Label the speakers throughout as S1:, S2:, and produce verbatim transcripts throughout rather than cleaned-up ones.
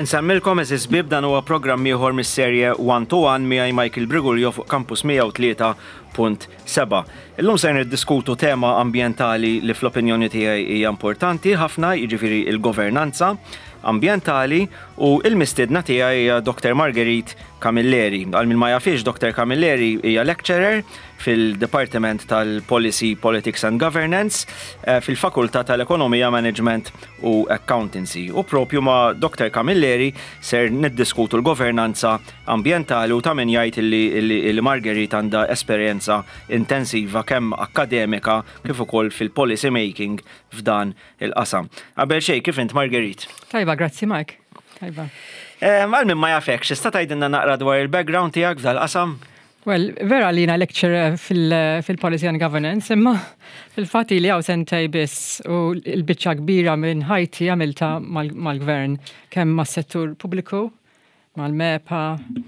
S1: Nsammilkom eżis bib dan huwa programm ieħor mis-serje one to one miegħi Michael Brigulio fuq Campus mija u tlieta punt seba'. Illum se niddiskutu tema ambjentali li fl-opinjoni tiegħi hija importanti ħafna, jiġifieri l-governanza ambjentali u l-mistiedna tiegħi hija Doktor Marguerite Camilleri. Għal min ma jafix, Doktor Camilleri hija lecturer fil-Dipartiment tal-Policy, Politics and Governance fil-Fakultà tal-Ekonomija, Management u Accountancy. U propju ma' Doktor Camilleri ser niddiskutu l-governanza ambjentali u ta' min jgħid li Marguerite għandha esperjenza intensiva kemm akademika kif ukoll fil-policy making f'dan il-qasam. Qabel xejn, kif int Marguerite?
S2: Tajba, grazzi Mike. Tajba.
S1: Għal min ma jafekx, xista tgħidilna naqra dwar il-background tiegħek f'dal-qasam?
S2: Well, vera li jina lecturer fil-Policy and Governance, imma fil-fatti li għaw sentej biss u l-bicċa kbira minn ħajti għamilta mal-gvern kemm mas-settur pubbliku, mal-MEPA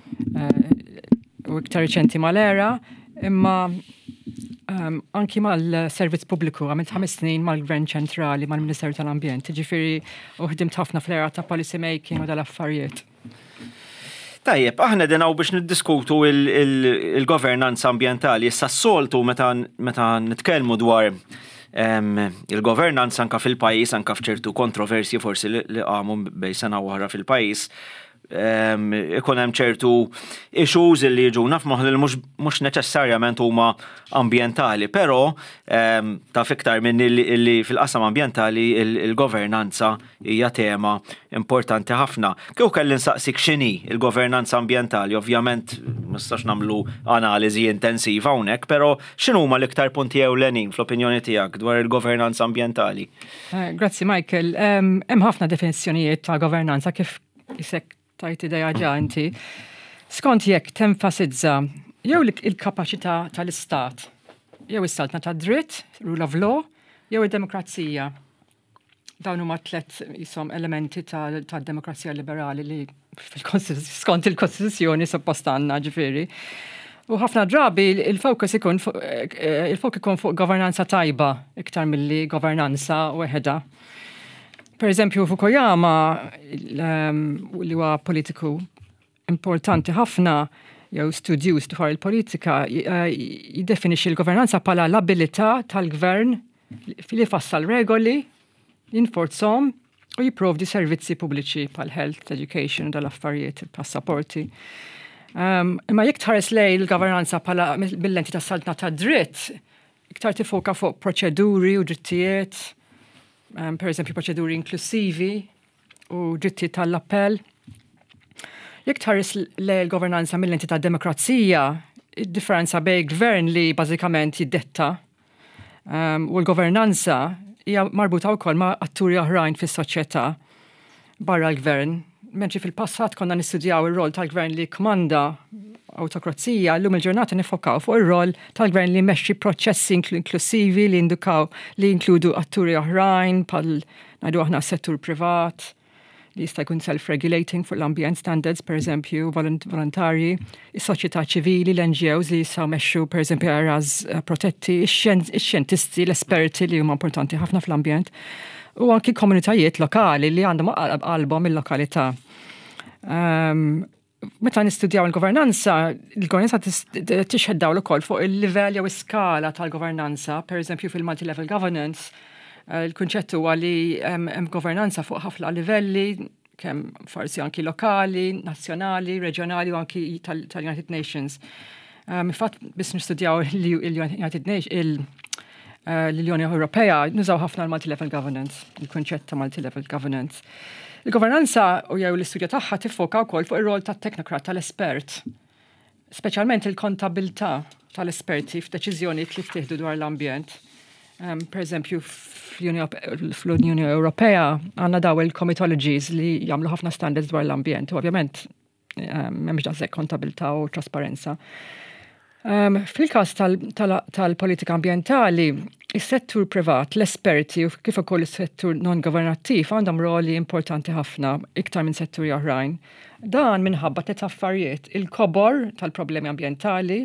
S2: u iktar riċenti mal-ERA, imma anki mal-servizz pubbliku għamilt ħames snin mal-gvern ċentrali, mal-Ministeru tal-Ambjent, ġifiri u ħdimt ħafna fl-era ta' policy making u dal-affarijiet.
S1: Tajjeb, aħna dinaw biex niddiskutu il-governanza ambjentali. Issa s-soltu meta nitkellmu dwar il-governanza anka fil-pajjiż, anka f'ċertu kontroversji forsi li qamu bej sena oħra fil-pajjiż, ikun hemm ċertu issues li jiġuna f'moħħ li mhux neċessarjament huma ambjentali, però taf iktar minn li fil-qasam ambjentali il-governanza hija tema importanti ħafna. Kieku kelli nsaqsik x'inhi il-governanza ambjentali, ovvjament ma nistax nagħmlu analiżi intensiva hawnhekk, però x'inhuma l-iktar punti ewlenin fl-opinjoni tiegħek dwar il-governanza ambjentali?
S2: Grazzi Michael. Hemm ħafna definizzjonijiet ta' governanza kif isek tajt idea ġanti. Skont jekk tenfasizza jew il-kapaċità tal-istat, jew is-saltna ta' dritt, rule of law, jew id-demokrazija. Dawn huma tliet isom elementi tad-demokrazija liberali li skont il-Kostituzzjoni suppost għandna ġifieri. U ħafna drabi il-fokus ikun il-fok ikun fuq governanza tajba iktar milli governanza weħeda. Per eżempju, Fukuyama, li huwa politiku importanti ħafna, jew studjus dwar il-politika, jiddefinixxi l-governanza bħala l-abilità tal-gvern li fassal regoli, jinforzhom u jipprovdi servizzi pubbliċi bħal health, education, dal-affarijiet, il-passaporti. Imma jekk tħares lej il-governanza bħala bil-lenti tas-saltna ta' dritt, iktar tifoka fuq proċeduri u drittijiet, Um, per eżempju, proċeduri inklusivi u dritti tal-appell. Jekk tħares le l-governanza mill-enti ta' demokrazija, id-differenza bej gvern li bażikament jiddetta um, u l-governanza hija marbuta wkoll ma' atturi oħrajn fis-soċjetà barra l-gvern. Mentre fil-passat konna nistudjaw ir-rol tal-gvern li kmanda autokrazija, llum il-ġurnata nifokaw fuq ir-rol tal-gvern li jmexxi proċessi inklusivi li indukaw li jinkludu atturi oħrajn bħal ngħidu aħna settur privat li jista' jkun self-regulating fuq l-ambjent standards, per eżempju, volontarji, is-soċjetà ċivili, l-N G Os li jistgħu mexxu per eżempju areas protetti, ix-xjentisti, l-esperti li huma importanti ħafna fl-ambjent, u anki komunitajiet lokali li għandhom qalbhom il-lokalità. Um, Meta nistudjaw il-governanza, il-governanza tixħed dawl ukoll fuq il-livell jew iskala tal-governanza, per eżempju fil-multi-level governance, il-kunċett huwa li hemm governanza fuq ħafna livelli, kemm forsi anki lokali, nazzjonali, reġjonali u anki tal-United Nations. Infatt biss nistudjaw il-United Nations, l-Unjoni Ewropea, nużaw ħafna l-multi-level governance, il-kunċett ta' multi-level governance. Il-governanza u jew l-istudja tagħha tiffoka wkoll fuq ir-rol tat-teknokrat tal-espert, speċjalment il-kontabilità tal-esperti f'deċiżjonijiet li ttieħdu dwar l-ambjent. Um, per eżempju, fl-Unjoni Ewropea għandna daw il-comitologies li jagħmlu ħafna standards dwar l-ambjent, u ovvjament m'hemmx daqshekk kontabilità u trasparenza. Um, Fil-każ tal-politika ambjentali, is-settur privat, l-esperti u kif ukoll is-settur non-governattiv għandhom roli importanti ħafna iktar minn setturi oħrajn. Dan minħabba tliet affarijiet: il-kobor tal-problemi ambjentali,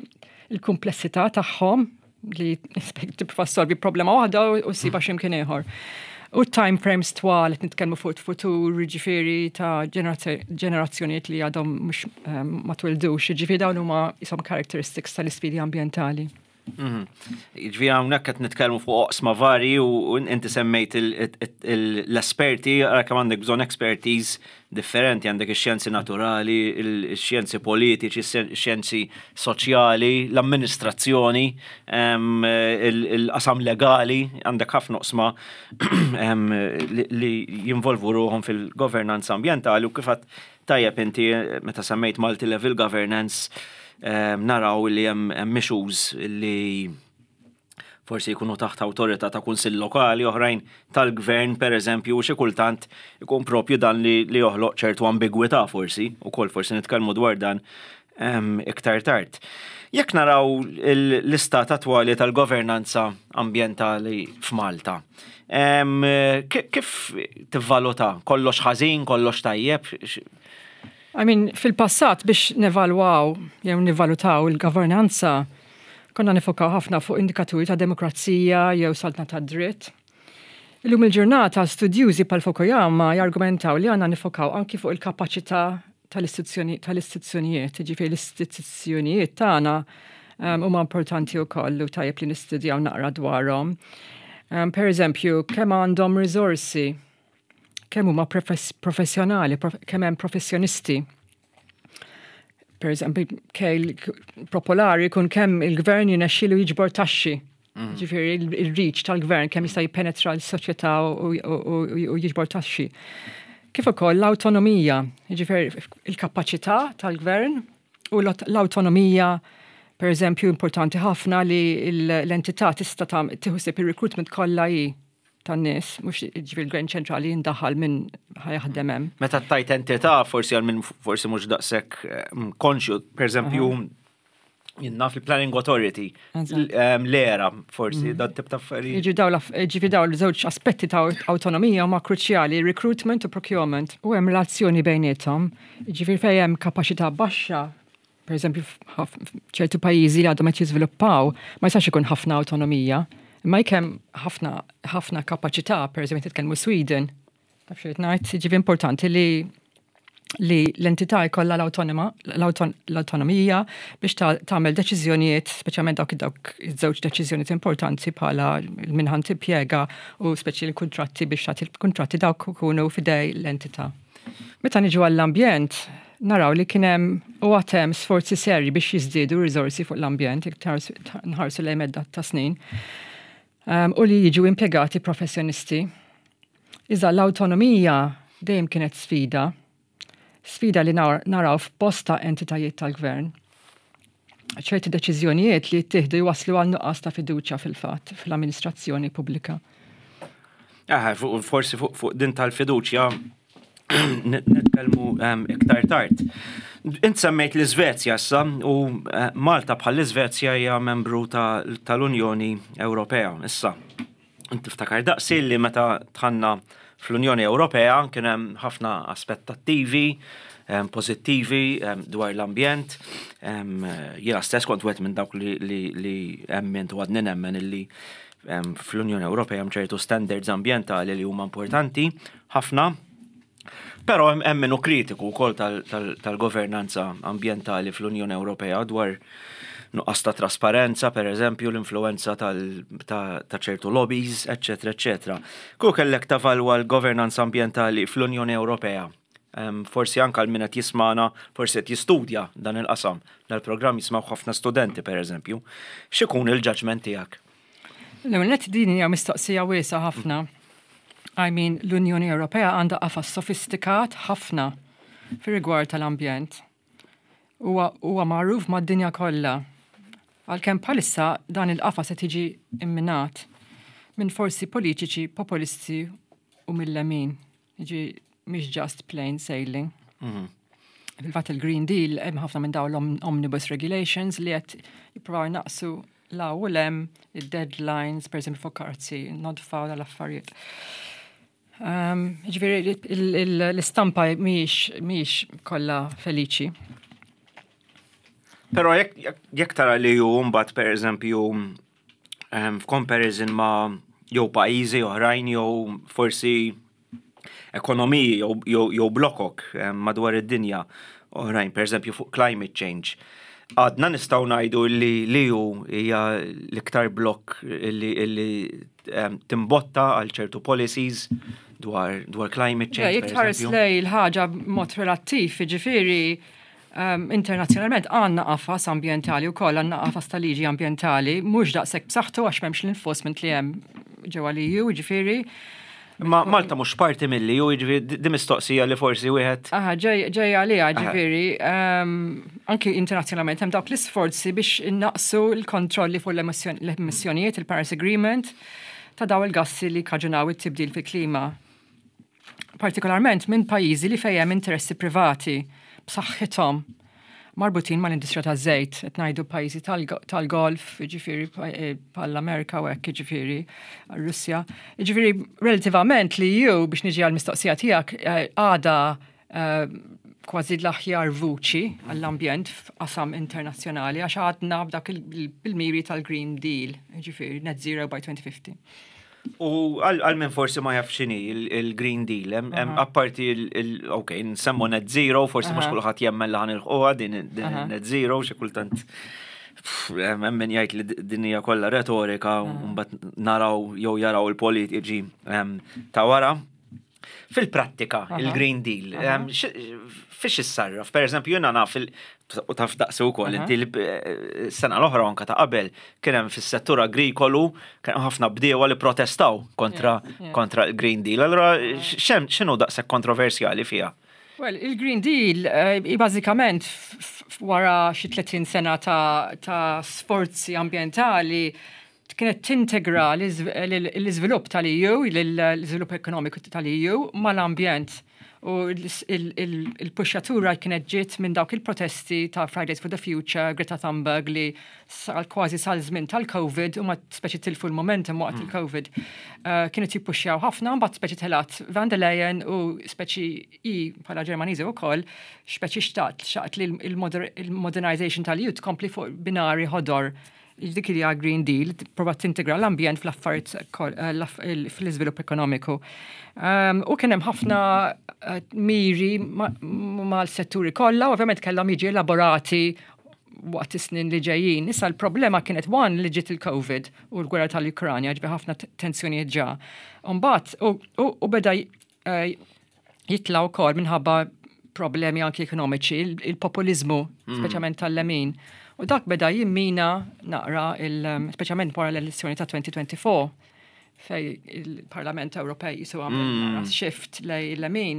S2: il-kumplessità tagħhom li tipprova solvi problema waħda u ssiba x'imkien ieħor. U time frames twal, qed nitkellmu fuq futur, ġifieri ta' ġenerazzjonijiet li għadhom mhux ma twildux, ġifieri dawn huma isom characteristics tal-isfidi ambjentali.
S1: Ġifieri hawnhekk qed nitkellmu fuq oqsma varji u inti semmejt l-esperti, ara kemm għandek bżonn expertise differenti, għandek ix-xjenzi naturali, ix-xjenzi politiċi, ix-xjenzi soċjali, l-amministrazzjoni, il-qasam legali, għandek ħafna oqsma li jinvolvu ruhom fil-governance ambjentali u kif qatt tajjeb inti meta semmejt multi-level governance naraw li hemm issues li forsi jkunu taħt awtorità ta' kunsill lokali oħrajn tal-gvern pereżempju xi kultant ikun propju dan li li joħloq ċertu ambigwità forsi ukoll forsi nitkellmu dwar dan iktar tard. Jekk naraw l-istat attwali tal-governanza ambjentali f'Malta, kif tivvaluta? Kollox ħażin, kollox tajjeb?
S2: I mean, fil-passat biex nevalwaw, jew nivalutaw il-governanza, konna nifokaw ħafna fuq indikaturi ta' demokrazija jew saltna ta' dritt. Illum il-ġurnata studjużi pal Fukuyama jargumentaw li għandna nifokaw anki fuq il-kapaċità tal-istituzzjonijiet, ġifieri l-istituzzjonijiet tagħna huma importanti wkoll u tajjeb li nistudjaw naqra dwarhom. Per eżempju, kemm għandhom riżorsi, kemm huma professjonali, kemm hemm professjonisti. Per eżempju, kejl popolari kun kemm il-gvern jinexxielu jiġbor taxxi. Ġifieri il-reach tal-gvern kemm jista' jippenetra l-soċjetà u jiġbor taxxi. Kif ukoll l-awtonomija, ġifieri il-kapaċità tal-gvern u l-awtonomija per eżempju importanti ħafna li l-entità tista' tieħu ir-recruitment kollha hi tan-nies, mhux ġifieri l-gvern ċentrali jindaħħal minn ħajaħdem hemm.
S1: Meta tajt entità forsi għal minn forsi mhux daqshekk konxju, pereżempju jinnna fil-Planning Authority, l-era forsi dat tip ta' affarijiet.
S2: Ġifieri dawn żewġ aspetti ta' awtonomija huma kruċjali, recruitment u procurement. U hemm relazzjoni bejniethom, ġifieri fejn hemm kapaċità baxxa, pereżempju ċertu pajjiżi li għadhom qed jiżviluppaw, ma jistax ikun ħafna awtonomija. Ma jkem ħafna ħafna kapaċità, per eżempju titkellmu Sweden, taf xejn ngħid, ġifi importanti li li l-entità jkollha l-awtonomija biex tagħmel deċiżjonijiet, speċjalment dawk dawk iż-żewġ deċiżjonijiet importanti bħala l-minħant impjega u speċi l-kuntratti biex tagħti l-kuntratti dawk ikunu fidej l-entità. Meta niġu għall-ambjent, naraw li kien hemm u għad hemm sforzi serji biex jiżdiedu riżorsi fuq l-ambjent, nħarsu lejn medda ta' snin. Um, u li jiġu impjegati professjonisti. Iżda l-awtonomija dejjem kienet sfida, sfida li naraw f'bosta entitajiet tal-gvern. ċerti deċiżjonijiet li jittieħdu jwaslu għal nuqqas ta' fiduċja fil-fatt fl-amministrazzjoni pubblika.
S1: Ah, forsi fuq din tal-fiduċja nitkellmu iktar tard. Int semmejt l-Iżvezja issa u Malta bħal l-Iżvezja hija membru tal-Unjoni Ewropea issa. Int tiftakar daqsi li meta tħanna fl-Unjoni Ewropea kien hemm ħafna aspettattivi pożittivi dwar l-ambjent. Jiena stess kont wieħed minn dawk li emment u għadni nemmen illi fl-Unjoni Ewropea hemm ċertu standards ambjentali li huma importanti ħafna. Però hemm minnu kritiku wkoll tal-governanza ambjentali fl-Unjoni Ewropea dwar nuqqas ta' trasparenza, pereżempju l-influenza ta' ċertu lobbies, eċetera, eċetera. Kieku kellek tavalwa l-governanza ambjentali fl-Unjoni Ewropea. Forsi anke għal min qed jismana, forsi qed jistudja dan il-qasam. Dal-programm jismaw ħafna studenti pereżempju. X'ikun il-ġaġment tiegħek?
S2: L-ewwel din hija mistoqsija wiesa ħafna. I mean, l-Unjoni Ewropea għandha qafas sofistikat ħafna fir-rigward tal-ambjent. Huwa magħruf mad-dinja kollha. Għalkemm bħalissa dan il-qafas qed jiġi imminat minn forsi politiċi populisti u mill-lemin. Jiġi mhix just plain sailing. Fil-fatt il-Green Deal hemm ħafna minn dawn l-omnibus regulations li qed jippruvaw naqsu la u lem id-deadlines, per eżempju fuq karzi, nodfaw dal-affarijiet. Ġifieri l-istampa mhix kollha feliċi.
S1: Però jekk tara li hu mbagħad pereżempju f'comparison ma' jew pajjiżi oħrajn jew forsi ekonomiji jew blokok madwar id-dinja oħrajn, pereżempju fuq climate change. Għadna nistgħu ngħidu li li hu hija l-iktar blok li timbotta għal ċertu policies dwar dwar climate change.
S2: Jekk tħares lej il-ħaġa mod relattiv, jiġifieri internazzjonalment għandna qafas ambjentali wkoll għandna qafas ta' liġi ambjentali mhux daqshekk b'saħħtu għax m'hemmx l-enforcement li hemm ġewwa li ju, jiġifieri.
S1: Ma Malta mhux parti milli u jiġifieri di mistoqsija li forsi wieħed.
S2: Aha, ġej għaliha ġifieri anki internazzjonalment hemm dawk l-isforzi biex innaqsu l-kontrolli fuq l-emissjonijiet, il-Paris Agreement ta' daw il-gassi li kaġunaw it-tibdil fil-klima. Partikolarment minn pajjiżi li fejn hemm interessi privati b'saħħithom marbutin mal-industrija taż-żejt, qed ngħidu pajjiżi tal-Golf, jiġifieri bħall-Amerika u hekk jiġifieri Russja. Jiġifieri relattivament li ju biex niġi għall-mistoqsija tiegħek għada kważi l-aħjar vuċi għall-ambjent f'qasam internazzjonali għax għadna b'dak il-miri tal-Green Deal, jiġifieri net zero by twenty fifty.
S1: U għal minn forsi ma jaf xini il-Green Deal, apparti ok, nsemmu net zero, forsi mux kulħadd jemmel laħan il-ħuħa din net zero, xi kultant hemm min jgħid li din hija kollha retorika u mbagħad naraw jew jaraw il-politiċi ta' wara. Fil-prattika, il-Green Deal, fiex issarraf? Per eżempju, jiena naf u taf daqsi wkoll inti s-sena l-oħra anke ta' qabel kien hemm fis-settur agrikolu kien hemm ħafna bdiewa li protestaw kontra kontra il-Green Deal. Allura x'inhu daqshekk kontroversjali fiha?
S2: Well, il-Green Deal bażikament wara xi tletin sena ta' sforzi ambjentali kienet tintegra l-iżvilupp tal-E U, l-iżvilupp ekonomiku tal-E U mal-ambjent. U il-puxjatura kienet ġiet minn dawk il-protesti ta' Fridays for the Future, Greta Thunberg li kważi sal-żmien tal-Covid u ma speċi tilfu l-momentum waqt il-Covid. Kienet jippuxjaw ħafna, mbagħad speċi telat Van der Leyen u speċi i bħala Ġermaniżi wkoll speċi xtaqt xaqt li il-modernization tal-youth kompli fuq binari ħodor. Dik hija Green Deal, prova tintegra l-ambjent fl-affarijiet fl-iżvilupp ekonomiku. U kien hemm ħafna miri mal-setturi kollha, ovvjament kellhom jiġi elaborati waqt is-snin li ġejjin. Issa l-problema kienet wan li ġiet il-Covid u l-gwerra tal-Ukranja ġbi ħafna tensjonijiet ġa. Mbagħad u beda jitla wkoll minħabba problemi anki ekonomiċi, il-populiżmu, speċjalment tal-lemin. U dak beda jimmina naqra, speċjalment wara l-elezzjoni ta' twenty twenty-four, fej il-Parlament Ewropej jisu għamil shift lej l-lemin.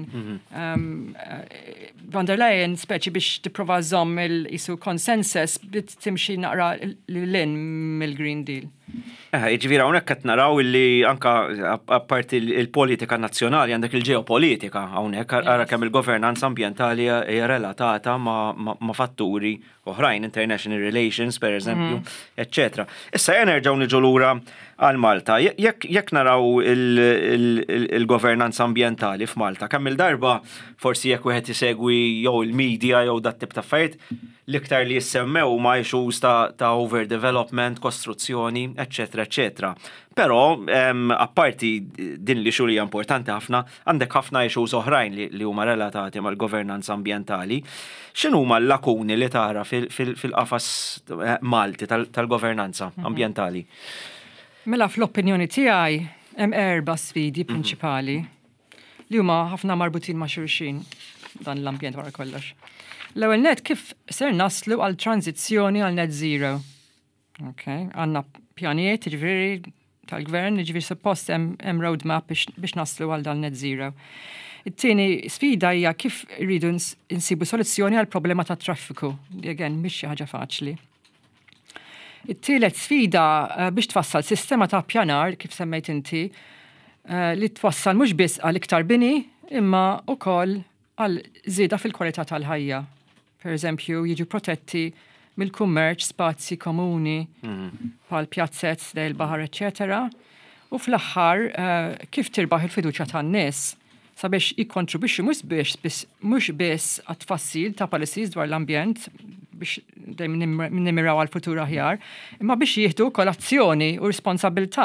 S2: Van der Leyen speċi biex tipprova żomm il-jisu konsensus bit timxi naqra l-lin mill-Green Deal.
S1: Iġvira, unek qed naraw illi anka apparti il-politika nazzjonali għandek il-ġeopolitika, hawnhekk ara kemm il-governanza ambjentali hija relatata ma' fatturi oħrajn, international relations, per eżempju, eccetera. Issa nerġgħu niġu lura għal Malta. Jekk naraw il-governanza ambjentali f'Malta, kemm il-darba forsi jekk wieħed isegwi jew il-medja jew dat tip ta' affarijiet l-iktar li jissemmew ma' issues ta' overdevelopment, kostruzzjoni, eccetera, eccetera. Però apparti din li xulija importanti ħafna, għandek ħafna issues oħrajn li huma relatati mal-governanza ambjentali. X'inhu huma l-lakuni li tara fil-qafas Malti tal-governanza ambjentali?
S2: Mela fl-opinjoni tiegħi hemm erba' sfidi prinċipali li huma ħafna marbutin ma' xulxin dan l-ambjent wara kollox. L-ewwel net kif ser naslu għal tranzizzjoni għal net zero. Okay, għandna pjanijiet ġifieri tal-gvern, ġifieri suppost hemm roadmap biex naslu għal dan net zero. It-tieni sfida hija kif rridu insibu soluzzjoni għal problema tat traffiku. Again, mhix xi ħaġa faċli. It-tielet sfida biex twassal sistema ta' pjanar, kif semmejt inti, li twassal mhux biss għal iktar bini, imma wkoll għal żieda fil-kwalità tal-ħajja. Per eżempju, jiġu protetti mill-kummerċ spazji komuni, bħal pjazzett lejn il-baħar, eċetera. U fl-aħħar kif tirbaħ il-fiduċja tan-nies sabiex jikkontribwixxu mhux biss mhux biss għat-tfassil ta' policies dwar l-ambjent biex dejjem nimmiraw għal futur aħjar, imma biex jieħdu wkoll azzjoni u responsabilità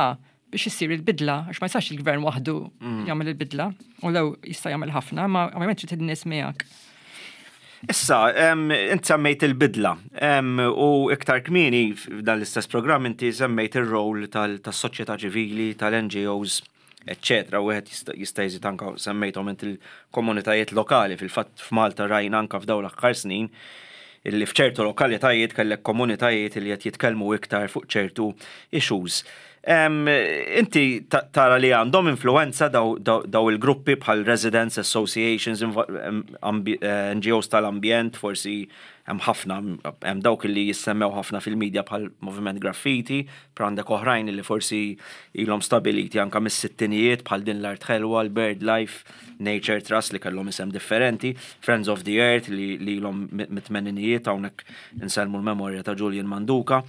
S2: biex issir il-bidla, għax ma jistax il-gvern waħdu jagħmel il-bidla, u lew jista' jagħmel ħafna, ma ovvjament trid in-nies miegħek.
S1: Issa, int semmejt il-bidla u iktar kmieni f'dan l-istess programm inti semmejt ir-rol tas-soċjetà ċivili, tal-N G Os, eccetera, u għed jista' jżid anke semmejthom int il-komunitajiet lokali, fil-fatt f'Malta rajna anke f'dawn l-aħħar snin illi f'ċertu lokalitajiet kellek komunitajiet li qed jitkellmu iktar fuq ċertu issues. Inti tara li għandhom influenza daw il-gruppi bħal residents associations, N G Os tal-ambjent, forsi hemm ħafna hemm dawk li jissemmew ħafna fil-medja bħal Moviment Graffiti, għandek oħrajn li forsi ilhom stabiliti anke mis-sittinijiet bħal din l-Art Ħelwa, l-Bird Life, Nature Trust li kellhom isem differenti, Friends of the Earth li ilhom mit-tmeninijiet hawnhekk insellmu l-memorja ta' Julian Manduka.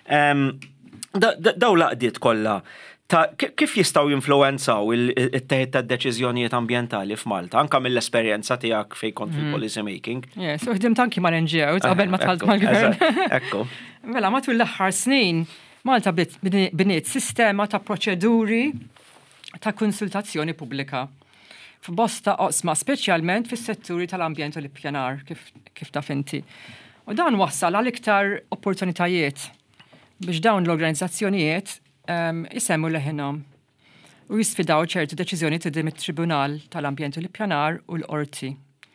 S1: Daw laqdiet kollha kif jistgħu jinfluwenzaw it-teħid tad-deċiżjonijiet ambjentali f'Malta, anke mill-esperjenza tiegħek fejn kont fil-policy making?
S2: Yes, u ħdimt anki mal-N G Os qabel ma tħalt mal-gvern.
S1: Ekku.
S2: Mela matul l-aħħar snin Malta bniet sistema ta' proċeduri ta' konsultazzjoni pubblika f'bosta oqsma, speċjalment fis-setturi tal-ambjent u l-ippjanar kif taf inti. U dan wassal għal iktar opportunitajiet biex dawn l-organizzazzjonijiet jisemmu leħinhom u jisfidaw ċertu deċiżjoni tiddim it-Tribunal tal-Ambjent u l-Ippjanar u l-Qorti.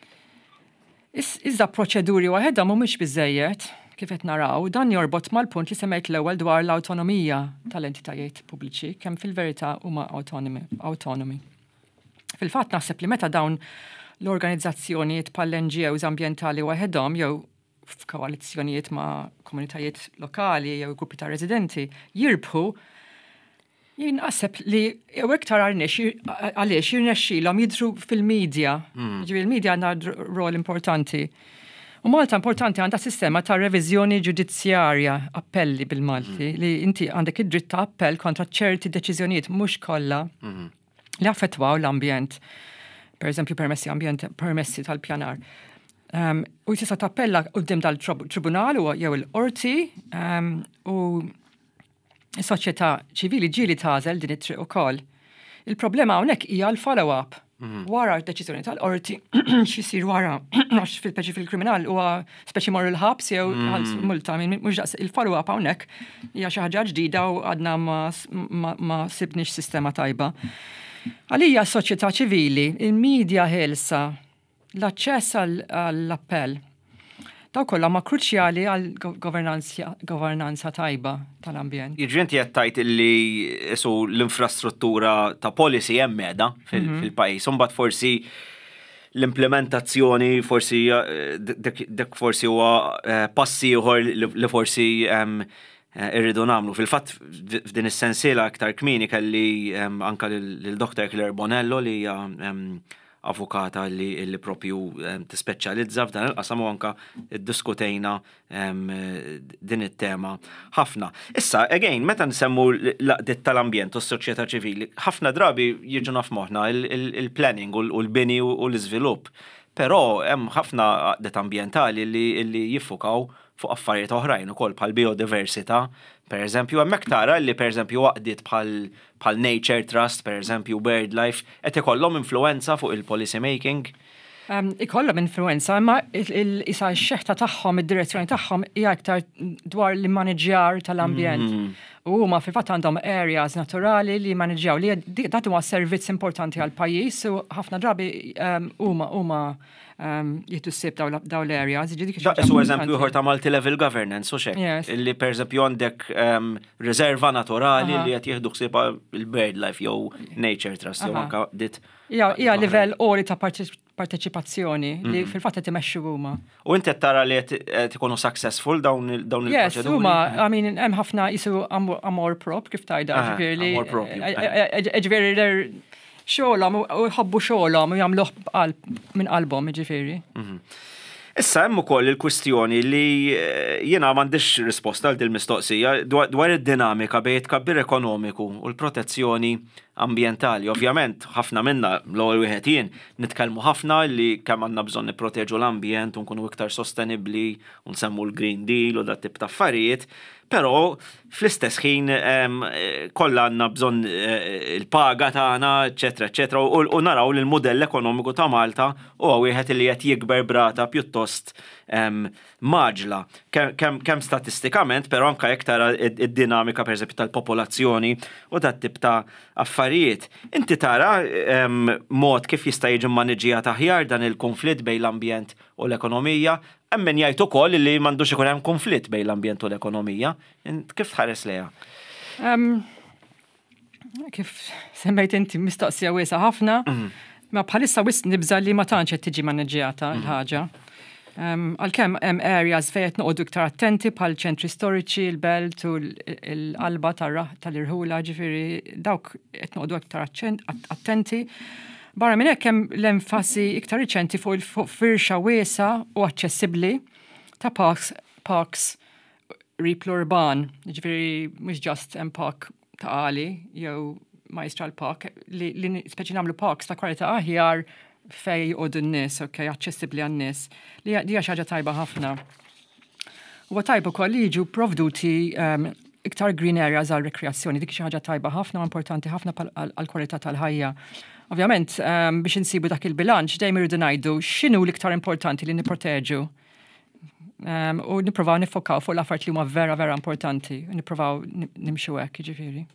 S2: Iżda proċeduri waħedha mhumiex biżejjed kif qed naraw, dan jorbot mal-punt li semmejt l-ewwel dwar l-awtonomija tal-entitajiet pubbliċi kemm fil-verità huma autonomi. Fil-fatt naħseb li meta dawn l-organizzazzjonijiet bħall-N G Os ambjentali waħedhom jew f'koalizzjonijiet ma' komunitajiet lokali jew gruppi ta' residenti jirbħu, jien naħseb li jew iktar għaliex jirnexxilhom jidhru fil-medja. Ġifieri il-medja għandha rol importanti. U Malta importanti għandha sistema ta' reviżjoni ġudizzjarja, appelli bil-Malti, li inti għandek id-dritt ta' appell kontra ċerti deċiżjonijiet mhux kollha li affettwaw l-ambjent. Per eżempju, permessi ambjent, permessi tal-pjanar. Um, u tista' tappella quddiem dal-tribunal u jew il-qorti um, u s-soċjetà ċivili ġieli tagħżel din it-triq ukoll. Il-problema hawnhekk hija l-follow-up. Wara d-deċiżjoni tal-qorti x'isir wara għax fil-peċi fil-kriminal huwa speċi morru l-ħabs jew multa mhux daqs il-follow-up hawnhekk hija xi ħaġa ġdida u għadna ma sibniex sistema tajba. Għalija s-soċjetà ċivili, il-medja ħelsa, l-aċċess għall-appell. Daw kollha ma kruċjali għall-governanza tajba tal-ambjent.
S1: Jiġri qed tgħid illi isu l-infrastruttura ta' policy hemm qiegħda fil-pajjiż, imbagħad forsi l-implementazzjoni forsi dak forsi huwa passi ieħor li forsi irridu nagħmlu. Fil-fatt f'din is-sensiela aktar kmieni kelli anke lil-Doktor Claire Bonello li hija avukata li, li propju um, tispeċjalizza f'dan il-qasam u anka iddiskutejna um, din it-tema ħafna. Issa, again, meta nsemmu l-laqdiet tal-ambjent u s-soċjetà ċivili, ħafna drabi jiġu nafmoħna il-planning u l-bini u l-iżvilupp. Però hemm ħafna għaqdiet ambjentali li, li jiffukaw fuq affarijiet oħrajn ukoll bħal biodiversità. Per eżempju, hemmhekk tara li per eżempju waqdiet bħal Nature Trust, per eżempju Bird Life, qed ikollhom influenza fuq il-policy making.
S2: Um, ikollhom influenza, imma isa x-xeħta tagħhom, id-direzzjoni tagħhom hija aktar dwar l-maniġjar tal-ambjent. Mm. U huma fil-fatt għandhom areas naturali li maniġjaw li dat huwa servizz importanti għal pajjiż u ħafna drabi huma um, huma um, jittu ssib daw l-areas.
S1: Su eżempju ħor ta' multi-level governance u xek. Yes. Illi per eżempju għandek um, riserva naturali uh-huh. li qed jieħdu ħsiebha il-Bird Life jew Nature Trust jew anke dit.
S2: Hija livell qoli ta' parteċipazzjoni li mm-hmm. fil-fatt qed imexxu huma.
S1: U inti qed tara li qed ikunu successful dawn dawn il-proċeduri?
S2: Yes, huma, I mean, hemm ħafna jisu amor prop kif tajda, ġifieri.
S1: Amor propju.
S2: Ġifieri xogħolhom u jħobbu xogħolhom u jagħmluh minn qalbhom, ġifieri.
S1: Issa hemm ukoll il-kwistjoni li jiena m'għandix risposta għal din mistoqsija dwar id-dinamika bejn tkabbir ekonomiku u l-protezzjoni ambjentali. Ovvjament, ħafna minna l-ewwel wieħed jien nitkellmu ħafna li kemm għandna bżonn nipproteġu l-ambjent u nkunu iktar sostenibbli u nsemmu l-Green Deal u dat tip ta' affarijiet, però fl-istess ħin kollha għandna bżonn il-paga tagħna, eċetera, eċetera, u naraw li l-mudell ekonomiku ta' Malta huwa wieħed li qed jikber brata pjuttost maġla. Kemm statistikament, però anke jekk tara id-dinamika pereżempju tal-popolazzjoni u dat tip ta' affarijiet. Inti tara mod kif jista' jiġi maniġjat aħjar dan il-konflitt bejn l-ambjent u l-ekonomija, hemm min jgħid ukoll li m'għandux ikun hemm konflitt bejn l-ambjent u l-ekonomija. Kif tħares lejha?
S2: Kif semmejt inti mistoqsija wiesa ħafna, ma bħalissa wis nibża li ma tantx qed tiġi maniġjata l-ħaġa. Għalkemm hemm areas fejn qed noqogħdu iktar attenti bħal ċentri storiċi, il-belt u l-qalba tal-irħula, ġifieri dawk qed noqogħdu iktar attenti. Barra minn hekk hemm l-enfasi iktar riċenti fuq il-firxa wiesa u aċċessibbli ta' parks parks ripl urban, ġifieri mhux ġast hemm park ta' għali jew Maestral Park, li speċi nagħmlu parks ta' kwalità aħjar fej jqogħdu n-nies, okay, aċċessibbli għan-nies. Li hija xi ħaġa tajba ħafna. Huwa tajba wkoll li jiġu provduti iktar green areas għal rekreazzjoni, dik xi ħaġa tajba ħafna u importanti ħafna għall kwalità tal-ħajja. Ovvjament, biex insibu dak il-bilanċ, dejjem irridu ngħidu x'inhu l-iktar importanti li nipproteġu. U nippruvaw nifokaw fuq l-affarijiet li huma vera vera importanti, u nippruvaw nimxu hekk, jiġifieri.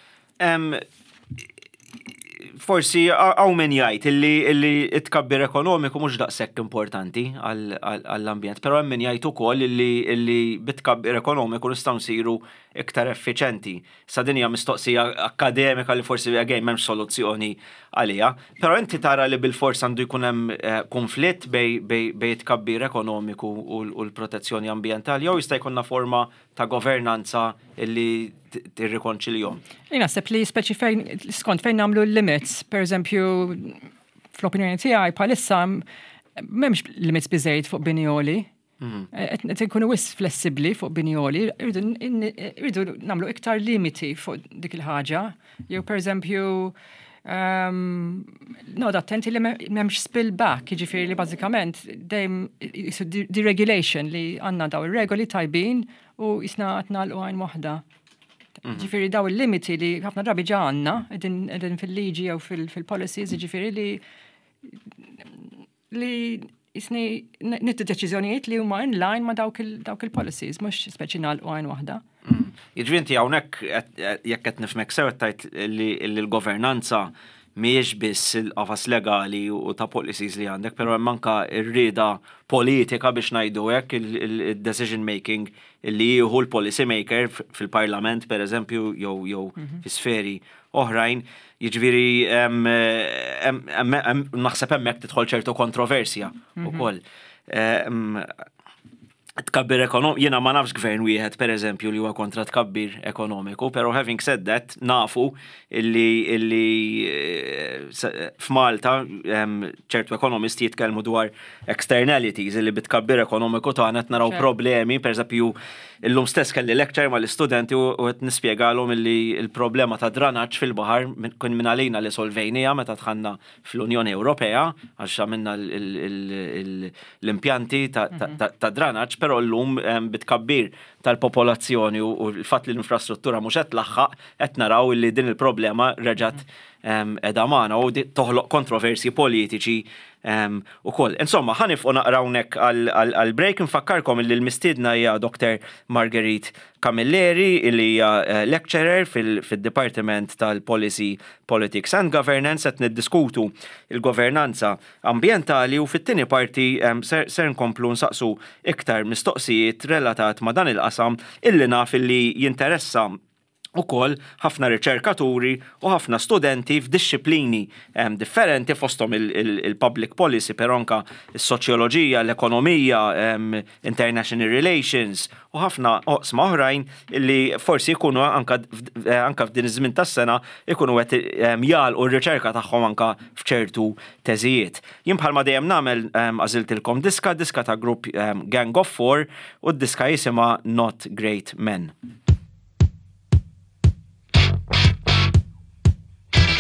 S1: Forsi għaw min jgħid illi it-tkabbir ekonomiku mhux daqshekk importanti għall-ambjent, però hemm min jgħid ukoll illi bit-tkabbir ekonomiku nistgħu nsiru iktar effiċenti. Sa din hija mistoqsija akkademika li forsi again m'hemmx soluzzjoni għaliha, però inti tara li bil-fors għandu jkun hemm konflitt bej tkabbir ekonomiku u l-protezzjoni ambjentali jew jista' jkollna forma ta' governanza illi tirrikonċiljhom.
S2: Jien naħseb li speċi fejn skont fejn nagħmlu l-limits, pereżempju fl-opinjoni tiegħi bħalissa m'hemmx limits biżejjed fuq binjoli. Qed inkunu wis flessibbli fuq binjoli, irridu nagħmlu iktar limiti fuq dik il-ħaġa. Jew pereżempju no, attenti li m'hemmx spill back, jiġifieri li bażikament dejjem deregulation li għandna daw ir-regoli tajbin u jisna qed nagħlqu għajn waħda. Ġifieri daw il-limiti li ħafna drabi ġa għandna qegħdin fil-liġi jew fil-policies, ġifieri li li jisni nittu deċiżjonijiet li huma in line ma' dawk il-policies, mhux speċi nagħlqu għajn waħda.
S1: Jiġri inti hawnhekk jekk qed nifhmek sew tajt li l-governanza mhijiex biss il-qafas legali u ta' policies li għandek, però hemm anke r-rieda politika biex ngħidu hekk il-decision making li jieħu l-policy maker fil-parlament pereżempju jew jew fi sferi oħrajn, jiġifieri naħseb hemmhekk tidħol ċertu kontroversja wkoll. Tkabbir ekonomiku, jiena ma nafx gvern wieħed pereżempju li huwa kontra tkabbir ekonomiku, però having said that, nafu illi illi f'Malta ċertu ekonomisti jitkellmu dwar externalities illi bit-tkabbir ekonomiku tagħna qed naraw problemi, pereżempju illum stess kelli lecture mal-istudenti u qed nispjegalhom illi l-problema ta' dranaġġ fil-baħar kien minn għalina li solvejnija meta dħanna fl-Unjoni Ewropea għax għamilna l-impjanti ta' dranaġġ, però llum bitkabbir tal-popolazzjoni u l-fatt li l-infrastruttura mhux qed tlaħħaq qed naraw illi din il-problema reġgħet qiegħda magħna u toħloq kontroversji politiċi ukoll. Insomma, ħanifqu naqra hawnhekk għall-break, infakkarkom illi l-mistiedna hija Doktor Marguerite Camilleri illi hija lecturer fil-Dipartiment tal-Policy, Politics and Governance qed niddiskutu il-governanza ambjentali u fit-tieni parti ser nkomplu nsaqsu iktar mistoqsijiet relatat ma' dan il-qasam illi naf illi jinteressa ukoll ħafna riċerkaturi u ħafna studenti f'disċiplini differenti fosthom il-public policy, però anke is-soċjoloġija, l-ekonomija, international relations u ħafna oqsma oħrajn illi forsi jkunu anke f'din iż-żmien tas-sena jkunu qed jagħlqu r-riċerka tagħhom anke f'ċertu teżijiet. Jien bħalma dejjem nagħmel għażiltilkom diska, diska ta' grupp Gang of Four u d-diska jisimha Not Great Men.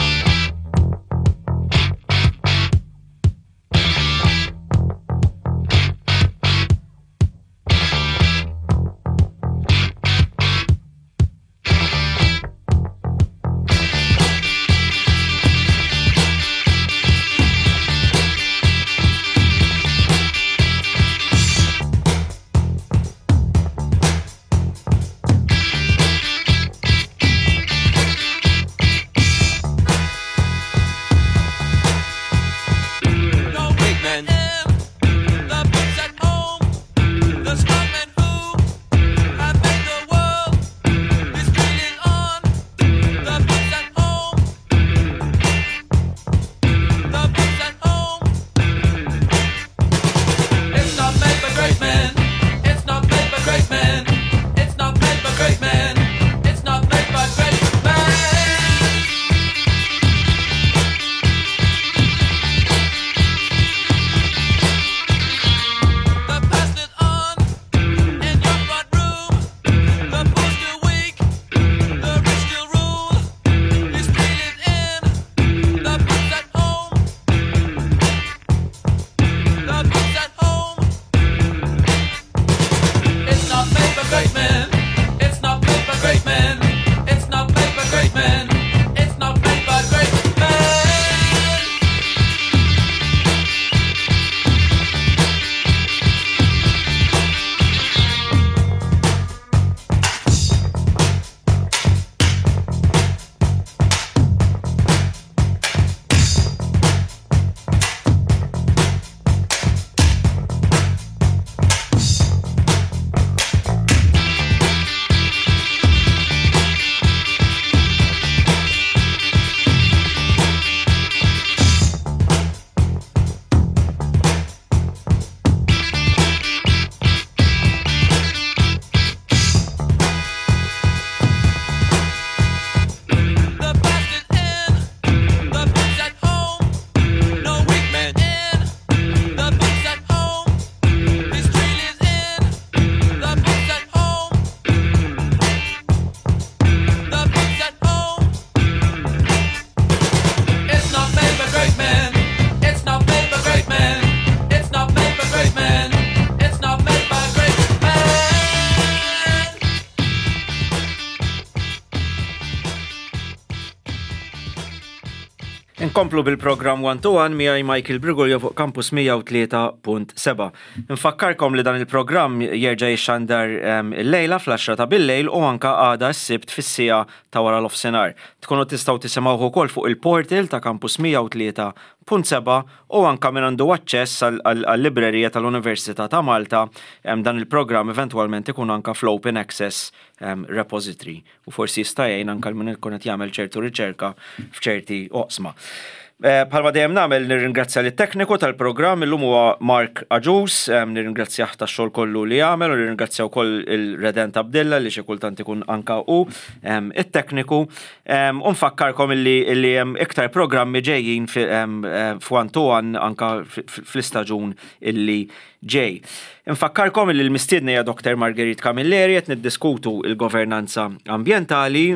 S1: Inkomplu bil-programm one to one miegħi Michael Brigulio fuq Campus mija u tlieta punt seba'. Nfakkarkom li dan il-programm jerġa' jixxandar il-lejla fl-għaxra ta' bil-lejl u anke għada s-sibt fis-sija ta' wara l-ofsinhar. Tkunu tistgħu tisimgħuh ukoll fuq il-portal ta' Campus mija u tlieta punt seba' u anke min għandu aċċess għall-librerija tal-Università ta' Malta dan il-programm eventwalment ikun anke fl-Open Access repository u forsi jista' jgħin anke min ikun qed jagħmel ċertu riċerka f'ċerti oqsma. Bħalma dejjem nagħmel nirringrazzja lit-tekniku tal-programm illum huwa Mark Aġus, nirringrazzjah tax-xogħol kollu li jagħmel u nirringrazzja wkoll il-Redent Abdilla li xi kultant ikun anke hu it-tekniku. U nfakkarkom illi hemm iktar programmi ġejjin f'one to one anke fl-istaġun illi ġej. Infakkarkom illi l-mistiedna hija Doktor Margherita Camilleri qed niddiskutu l-governanza ambjentali.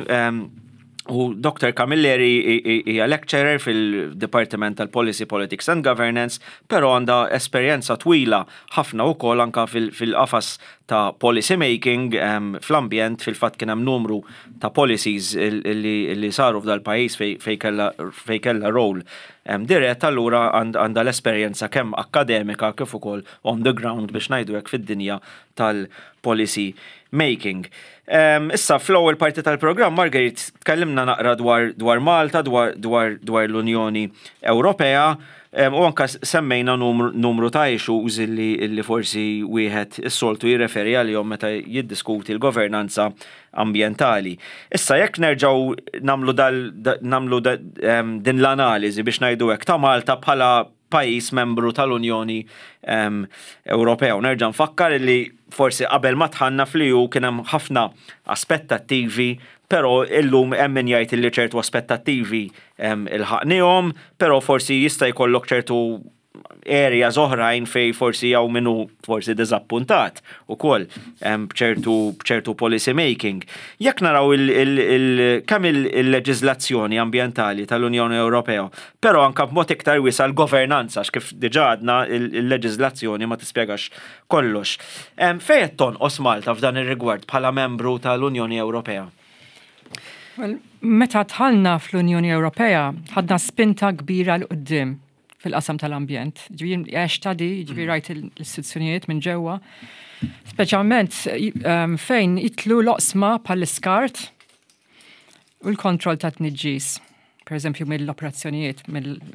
S1: U Doktor Camilleri hija lecturer fil-Dipartiment tal-Policy, Politics and Governance, però għandha esperjenza twila ħafna wkoll anke fil-qafas ta' policy making fl-ambjent fil-fatt kien hemm numru ta' policies li saru f'dal pajjiż fejn kellha role dirett, allura għandha l-esperjenza kemm akkademika kif ukoll on the ground biex ngħidu hekk fid-dinja tal-policy making. Um, issa fl-ewwel parti tal-programm Margaret tkellimna naqra dwar dwar Malta, dwar dwar dwar l-Unjoni Ewropea um, u anke semmejna numru, numru ta' issues illi, illi forsi wieħed is-soltu jirreferi għalihom meta jiddiskuti l-governanza ambjentali. Issa jekk nerġgħu nagħmlu dal nagħmlu um, din l-analiżi biex ngħidu hekk ta' Malta bħala pajjiż membru tal-Unjoni um, Ewropea. Nerġa' nfakkar li forsi qabel ma tħanna fliu kien hemm ħafna aspettattivi, però illum hemm min jgħid li ċertu aspettattivi um, ilħaqnihom, però forsi jista' jkollok ċertu areas oħrajn fej forsi jew minnu forsi diżappuntat ukoll b'ċertu b'ċertu policy making. Jekk naraw kemm il-leġiżlazzjoni ambjentali tal-Unjoni Ewropea, però anke b'mod iktar wiesa l-governanza kif diġà għadna il-leġiżlazzjoni ma tispjegax kollox. Fejn qed tonqos Malta f'dan ir-rigward bħala membru tal-Unjoni Ewropea?
S2: Well, meta tħallna fl-Unjoni Ewropea ħadna spinta kbira l qudiem fil-qasam tal-ambjent. Ġifieri għax tadi, ġifieri rajt l-istituzzjonijiet minn ġewwa, speċjalment fejn jitlu l-oqsma bħall-iskart u l-kontroll ta' tniġġis, pereżempju mill-operazzjonijiet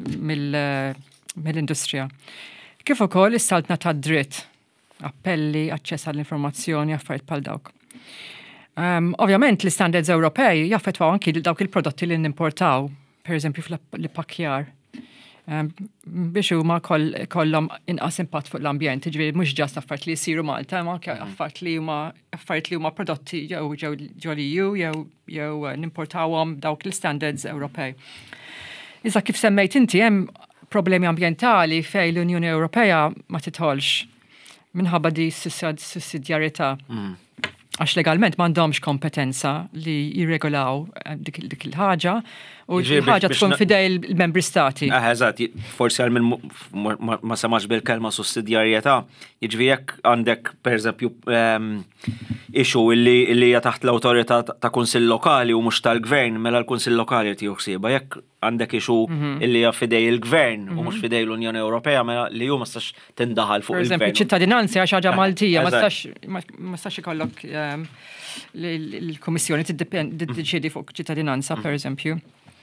S2: mill-industrija. Kif ukoll is-saltna tad-dritt, appelli, aċċess għall-informazzjoni, affarijiet bħal dawk. Um, Ovvjament l-istandards Ewropej jaffettwaw anki dawk il-prodotti li nimportaw, pereżempju fl-pakkjar. Um, biex huma kollhom inqas impatt fuq l-ambjent, ġifieri mhux ġast affarijiet li jsiru Malta, ma anke affarijiet li huma affarijiet li huma prodotti jew ġew ġoliju jew jew nimportawhom dawk l-standards Ewropej. Iżda kif semmejt inti hemm problemi ambjentali fejn l-Unjoni Ewropea ma titħolx minħabba di sussidjarjetà. Għax legalment m'għandhomx kompetenza li jirregolaw dik il-ħaġa u l-ħaġa tkun fidej il-membri stati.
S1: Ah, eżatt, forsi għal minn ma samax bil-kelma sussidjarjetà, jiġri jekk għandek pereżempju issue illi hija taħt l-awtorità ta' kunsill lokali u mhux tal-gvern, mela l-kunsill lokali qed jieħu ħsiebha. Jekk għandek issue illi hija fidej il-gvern u mhux fidej l-Unjoni Ewropea, mela li hu ma stax tindaħal fuq il-gvern.
S2: Pereżempju ċittadinanza għax ħaġa Maltija, ma stax ikollok l-Kummissjoni tiddeċiedi fuq ċittadinanza, pereżempju.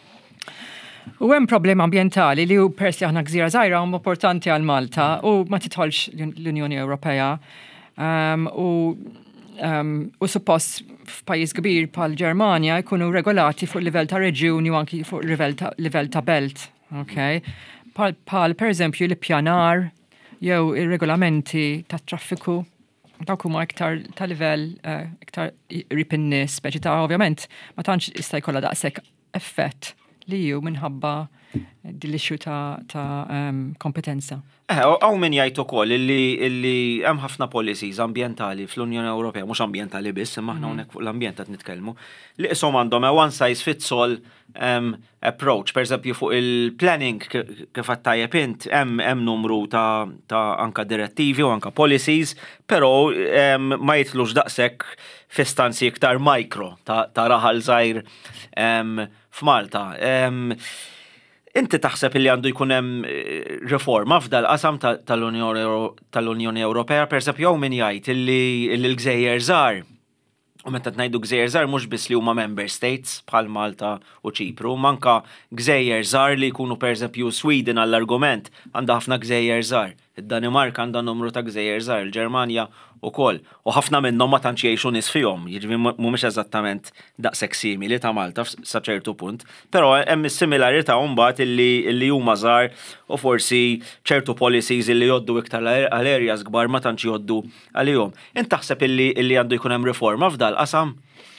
S2: U hemm problema ambjentali li hu peress li aħna gżira żgħira huma importanti għal Malta u ma titħolx l-Unjoni Ewropea. Um, u, um, u suppost f'pajjiż kbir bħal Ġermanja jkunu regolati fuq livell ta' reġjuni u anki fuq livell ta', livell ta belt. Okay? Bħal pereżempju l-ippjanar jew ir-regolamenti tat traffiku. Dawk huma iktar ta' livell uh, iktar qrib in-nies, speċi ta' ovvjament ma tantx jista' jkollha daqshekk effett li ju minħabba dil-issue ta', ta um, kompetenza.
S1: Eh, għaw min jgħid ukoll illi hemm ħafna policies ambjentali fl-Unjoni Ewropea, mhux ambjentali biss, imma aħna hawnhekk fuq l-ambjent qed nitkellmu, li qishom għandhom one size fits all um, approach. Pereżempju fuq il-planning kif qed tajjeb int hemm hemm numru ta', ta anka direttivi u anka policies, però um, ma jitlux daqshekk fi stanzi iktar mikro ta', ta raħal żgħir um, f'Malta. Um, Inti taħseb li għandu jkun hemm riforma f'dal qasam tal-Unjoni Ewropea, pereżempju jew min jgħid illi l-Gżejjer żgħar, u meta ngħidu Gżejjer żgħar mhux biss li huma member states bħal Malta u Ċipru, manka Gżejjer żgħar li jkunu pereżempju Sweden għall-argument għandha ħafna Gżejjer żgħar. Id-Danimarka għandha numru ta' Gżejjer żgħar, il-Ġermanja wkoll. U ħafna minnhom ma tantx jgħixu nies fihom, jiġri mhumiex eżattament daqshekk simili ta' Malta sa ċertu punt, però hemm is-similarità mbagħad illi illi huma żgħar u forsi ċertu policies illi jgħoddu iktar għal areas kbar ma tantx jgħoddu għalihom. Int taħseb illi illi għandu jkun hemm riforma f'dal qasam?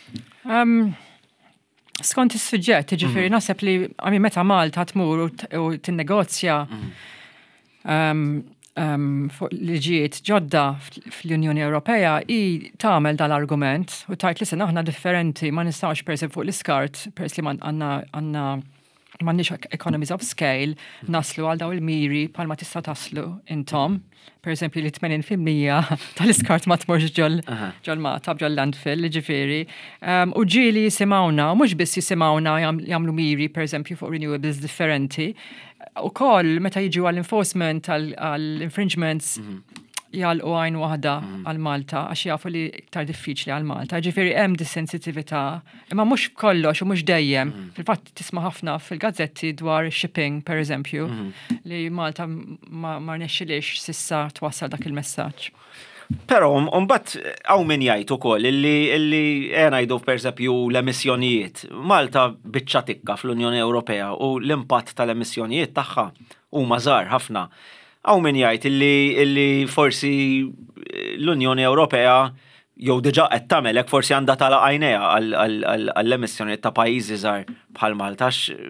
S2: Skont is-suġġett, jiġifieri naħseb li meta Malta tmur u tinnegozja Um, fuq liġijiet ġodda fl-Unjoni Ewropea i tagħmel dal-argument u tajt li se aħna differenti ma nistgħux pereżempju fuq l-iskart peress li għandna għandna m'għandniex economies of scale naslu għal daw il-miri bħalma tista' taslu intom. Pereżempju li tmenin fil-mija tal-iskart ma tmorx ġol ġol Malta ġol landfill, ġifieri. Um, u ġieli jisimgħuna, u mhux biss jisimgħuna jagħmlu miri pereżempju fuq renewables differenti. U koll, meta jiġu għall-enforcement, għall-infringements, jgħalqu għajn waħda għal-Malta, għax jafu li iktar diffiċli għal-Malta. Ġifieri hemm dis-sensitività, imma mhux kollox u mhux dejjem. Fil-fatt tisma' ħafna fil-gazzetti dwar shipping, per eżempju, li Malta ma rnexxilix sissa twassal dak il-messaġġ.
S1: Però mbagħad hawn min jgħid ukoll illi illi ngħidu pereżempju l-emissjonijiet. Malta biċċa tikka fl-Unjoni Ewropea u l-impatt tal-emissjonijiet tagħha huma żgħar ħafna. Hawn min jgħid illi illi forsi l-Unjoni Ewropea jew diġà qed tagħmel hekk forsi għandha tagħlaq għajnejha għall-emissjonijiet ta' pajjiżi żgħar bħal Malta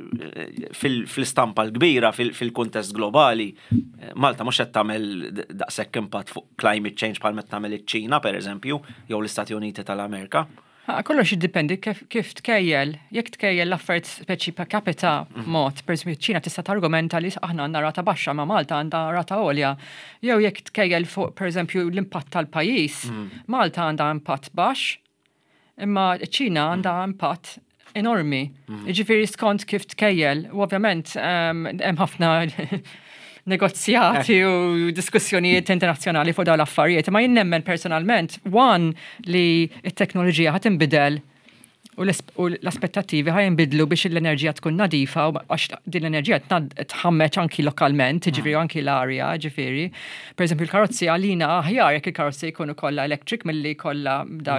S1: fil-istampa l-kbira fil-kuntest globali. Malta mhux qed tagħmel daqshekk impatt fuq climate change bħal meta tagħmel iċ-Ċina pereżempju jew l-Istati Uniti tal-Amerika.
S2: Kollox jiddependi kif tkejjel, jekk tkejjel l-affarijiet speċi per capita mod, pereżempju ċina tista' targumenta li aħna għandna rata baxxa ma' Malta għandha rata għolja. Jew jekk tkejjel fuq pereżempju l-impatt tal-pajjiż, Malta għandha impatt baxx, imma ċina għandha impatt enormi. Jiġifieri skont kif tkejjel, u ovvjament hemm ħafna negozjati u diskussjonijiet internazzjonali fuq dawn l-affarijiet, ma jien nemmen personalment, one li t-teknoloġija ħad inbidel u l-aspettattivi ħaj jinbidlu biex l-enerġija tkun nadifa u għax din l-enerġija tħammeċ anki lokalment, ġifieri anki l-arja, ġifieri. Per eżempju l-karozzi għalina aħjar jekk il-karozzi jkunu kollha electric milli kollha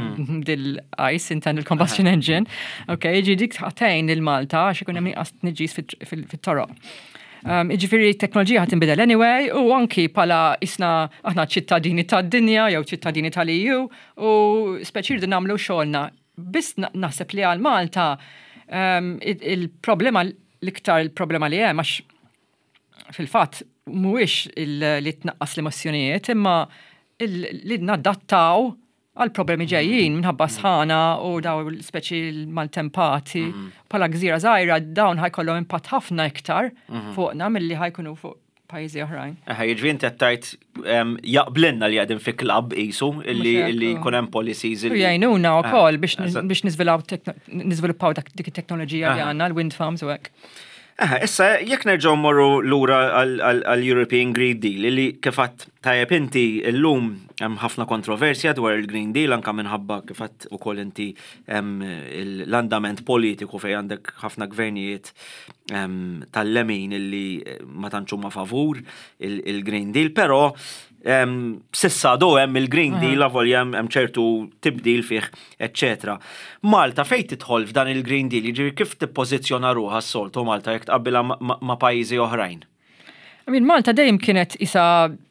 S2: dil-ice internal combustion engine. Okay, ġi dik ħatejn il-Malta għax ikun hemm inqas tniġġis fit-toroq. Um, Iġifieri teknoloġija ħat inbidel anyway u anki pala isna aħna ċittadini tad-dinja jew ċittadini tal-E U u speċi rridu nagħmlu xogħolna. Biss naħseb li għal Malta um, il-problema l-iktar il-problema li hemm għax fil-fatt mhuwiex li tnaqqas l-emozzjonijiet imma li nadattaw għal problemi ġejjin minħabba sħana u daw speċi l-maltempati pala gżira żgħira dawn ħajkollhom impatt ħafna iktar fuqna milli ħajkunu fuq pajjiżi oħrajn.
S1: Jiġri inti qed tgħid jaqblinna li qegħdin fi klabb qisu illi jkun hemm policies
S2: li jgħinuna wkoll biex niżviluppaw dik it-teknoloġija li għandna l-wind farms u hekk.
S1: Aha, issa, jekk nerġgħu morru lura għall-European Green Deal, li kif qatt tajjeb inti llum hemm ħafna kontroversja dwar il-Green Deal anke minħabba kif qatt ukoll inti hemm l-andament politiku fejn għandek ħafna gvernijiet tal-lemin illi ma tantx huma favur il-Green Deal, però Um, sissa do hemm il-Green Deal avolja hemm ċertu tibdil fih, eċċetera. Malta fejn tidħol f'dan il-Green Deal, jiġri kif tippożizzjona ruħha s-soltu Malta jekk tqabbilha ma' pajjiżi oħrajn?
S2: I mean, Malta dejjem kienet isa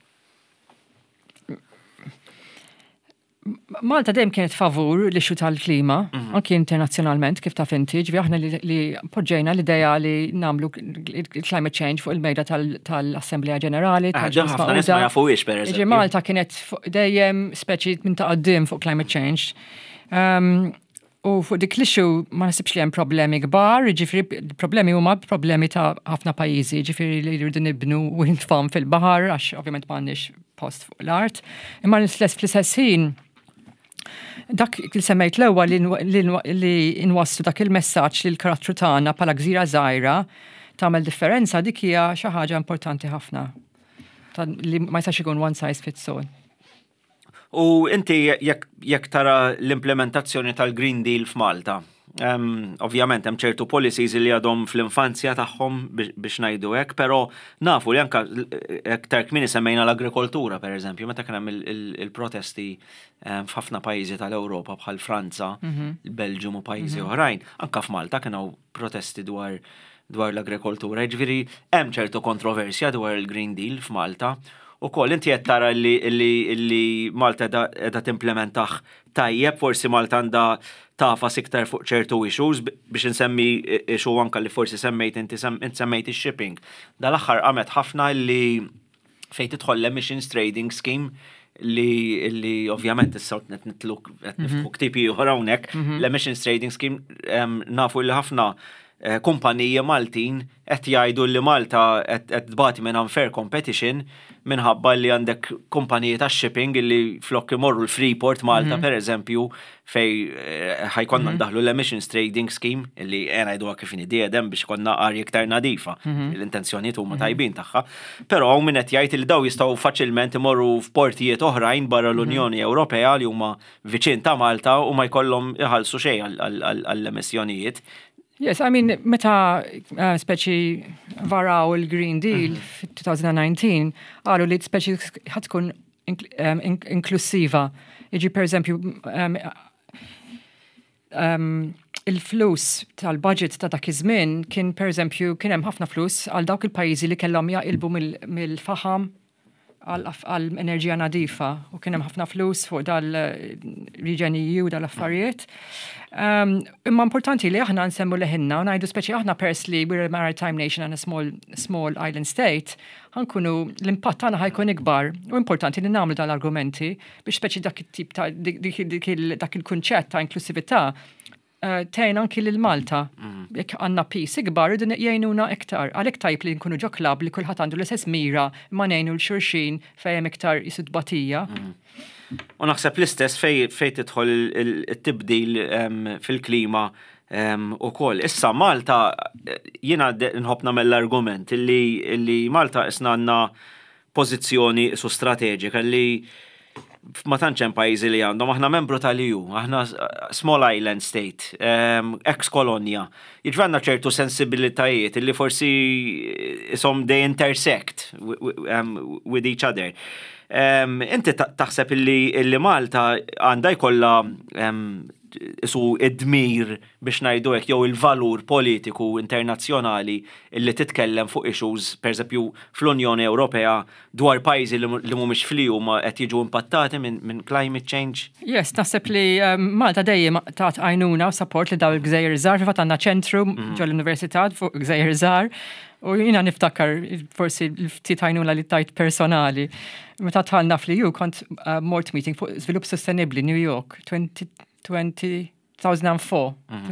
S2: Malta dejjem kienet favur l-ixu tal-klima, anki internazzjonalment kif taf inti, ġifieri aħna li poġġejna l-idea li nagħmlu climate change fuq il-mejda tal-Assembleja Ġenerali
S1: tal-ġnus Magħquda. Ħafna ma jafuhiex pereżempju.
S2: Ġifieri Malta kienet dejjem speċi minn ta' qudiem fuq climate change. U fuq dik l-ixu ma nasibx li hemm problemi kbar, ġifieri problemi huma problemi ta' ħafna pajjiżi, ġifieri li jridu nibnu wind farm fil-baħar għax ovvjament m'għandniex post fuq l-art. Imma fl-istess ħin dak li semmejt l-ewwel li nwasslu dak il-messaġġ lil karattru tagħna bħala gżira żgħira tagħmel differenza dik hija xi ħaġa importanti ħafna. Li ma jistax ikun one size fits all.
S1: U inti jekk tara l-implementazzjoni tal-Green Deal f'Malta, um, ovvjament hemm ċertu policies li għadhom fl-infanzja tagħhom biex ngħidu hekk, però nafu li anke aktar kmieni semmejna l-agrikoltura pereżempju, meta kien hemm il-protesti f'ħafna pajjiżi tal-Ewropa bħal Franza, il-Belġium u pajjiżi oħrajn, anke f'Malta kienu protesti dwar dwar l-agrikoltura. Ġifieri hemm ċertu kontroversja dwar il-Green Deal f'Malta. U koll, inti qed tara li, li, li Malta edha timplementaħ tajjeb, forsi Malta għandha tafas iktar fuq ċertu issues biex insemmi issue anke li forsi semmejt inti semmejt ix-shipping. Dal-aħħar qamet ħafna li fejn tidħol l-emissions trading scheme li li ovvjament issa qed nitlu qed nifhmu ktieb ieħor hawnhekk, l-emissions trading scheme nafu li ħafna kumpaniji Maltin qed jgħidu li Malta qed tbagħti minn unfair competition minħabba li għandek kumpaniji ta' shipping li flok imorru l-Freeport Malta pereżempju fej ħajkonna ndaħlu l-emissions trading scheme li għena jgħidu kif nidiedem biex konna arja iktar nadifa. L-intenzjonijiet huma tajbin tagħha. Però hawn min qed jgħid li daw jistgħu faċilment imorru f'portijiet oħrajn barra l-Unjoni Ewropea li huma viċin ta' Malta u ma jkollhom iħallsu xejn għall-emissjonijiet.
S2: Yes, I mean, meta uh, speċi varaw il-Green Deal f-twenty nineteen, għalu li speċi ħatkun um, inklusiva. Iġi per eżempju, um, um, il-flus tal-budget ta' dak iż-żmien kien per eżempju kien hemm ħafna flus għal dawk il-pajjiżi li kellhom jaqilbu mill-faħam għal enerġija nadifa u kien hemm ħafna flus fuq dal-region E U dal-affarijiet. Um, imma importanti li aħna nsemmu leħinna u ngħidu speċi aħna pers li we're a maritime nation and a small, small island state, ħankunu l-impatt tagħna ħajkun ikbar u importanti li nagħmlu dal-argumenti biex speċi dak it-tip ta' dak il-kunċett ta' inklusività tejn anki l-Malta. Jekk għandna pis ikbar id jgħinuna iktar. Għalhekk tajb li nkunu ġo klab li kulħadd għandu l-istess mira ma ngħinu l-xulxin fejn iktar isud batija.
S1: U naħseb l-istess fej fej tidħol it-tibdil fil-klima ukoll. Issa Malta jiena nħobb nagħmel l-argument li Malta isna għandna pożizzjoni su strateġika li ma tantx hemm pajjiżi li għandhom aħna membru tal-E U, aħna small island state, um, ex-kolonja. Jiġri għandna ċertu sensibilitajiet li forsi isom they intersect um, with each other. Um, inti taħseb illi Malta għandha jkollha um, isu id-dmir biex ngħidu hekk jew il-valur politiku internazzjonali illi titkellem fuq issues pereżempju fl-Unjoni Ewropea dwar pajjiżi li mhumiex fl-E U ma qed jiġu impattati minn min climate change?
S2: Yes, naħseb li um, Malta dejjem tat għajnuna u support li daw il-Gżejjer Żgħar fil-fatt għandna ċentru ġol l-Università fuq Gżejjer Żgħar u jiena niftakar forsi ftit għajnuna li tajt personali. Meta tħallna fl-E U kont uh, mort meeting fuq żvilupp sostenibbli New York two thousand four.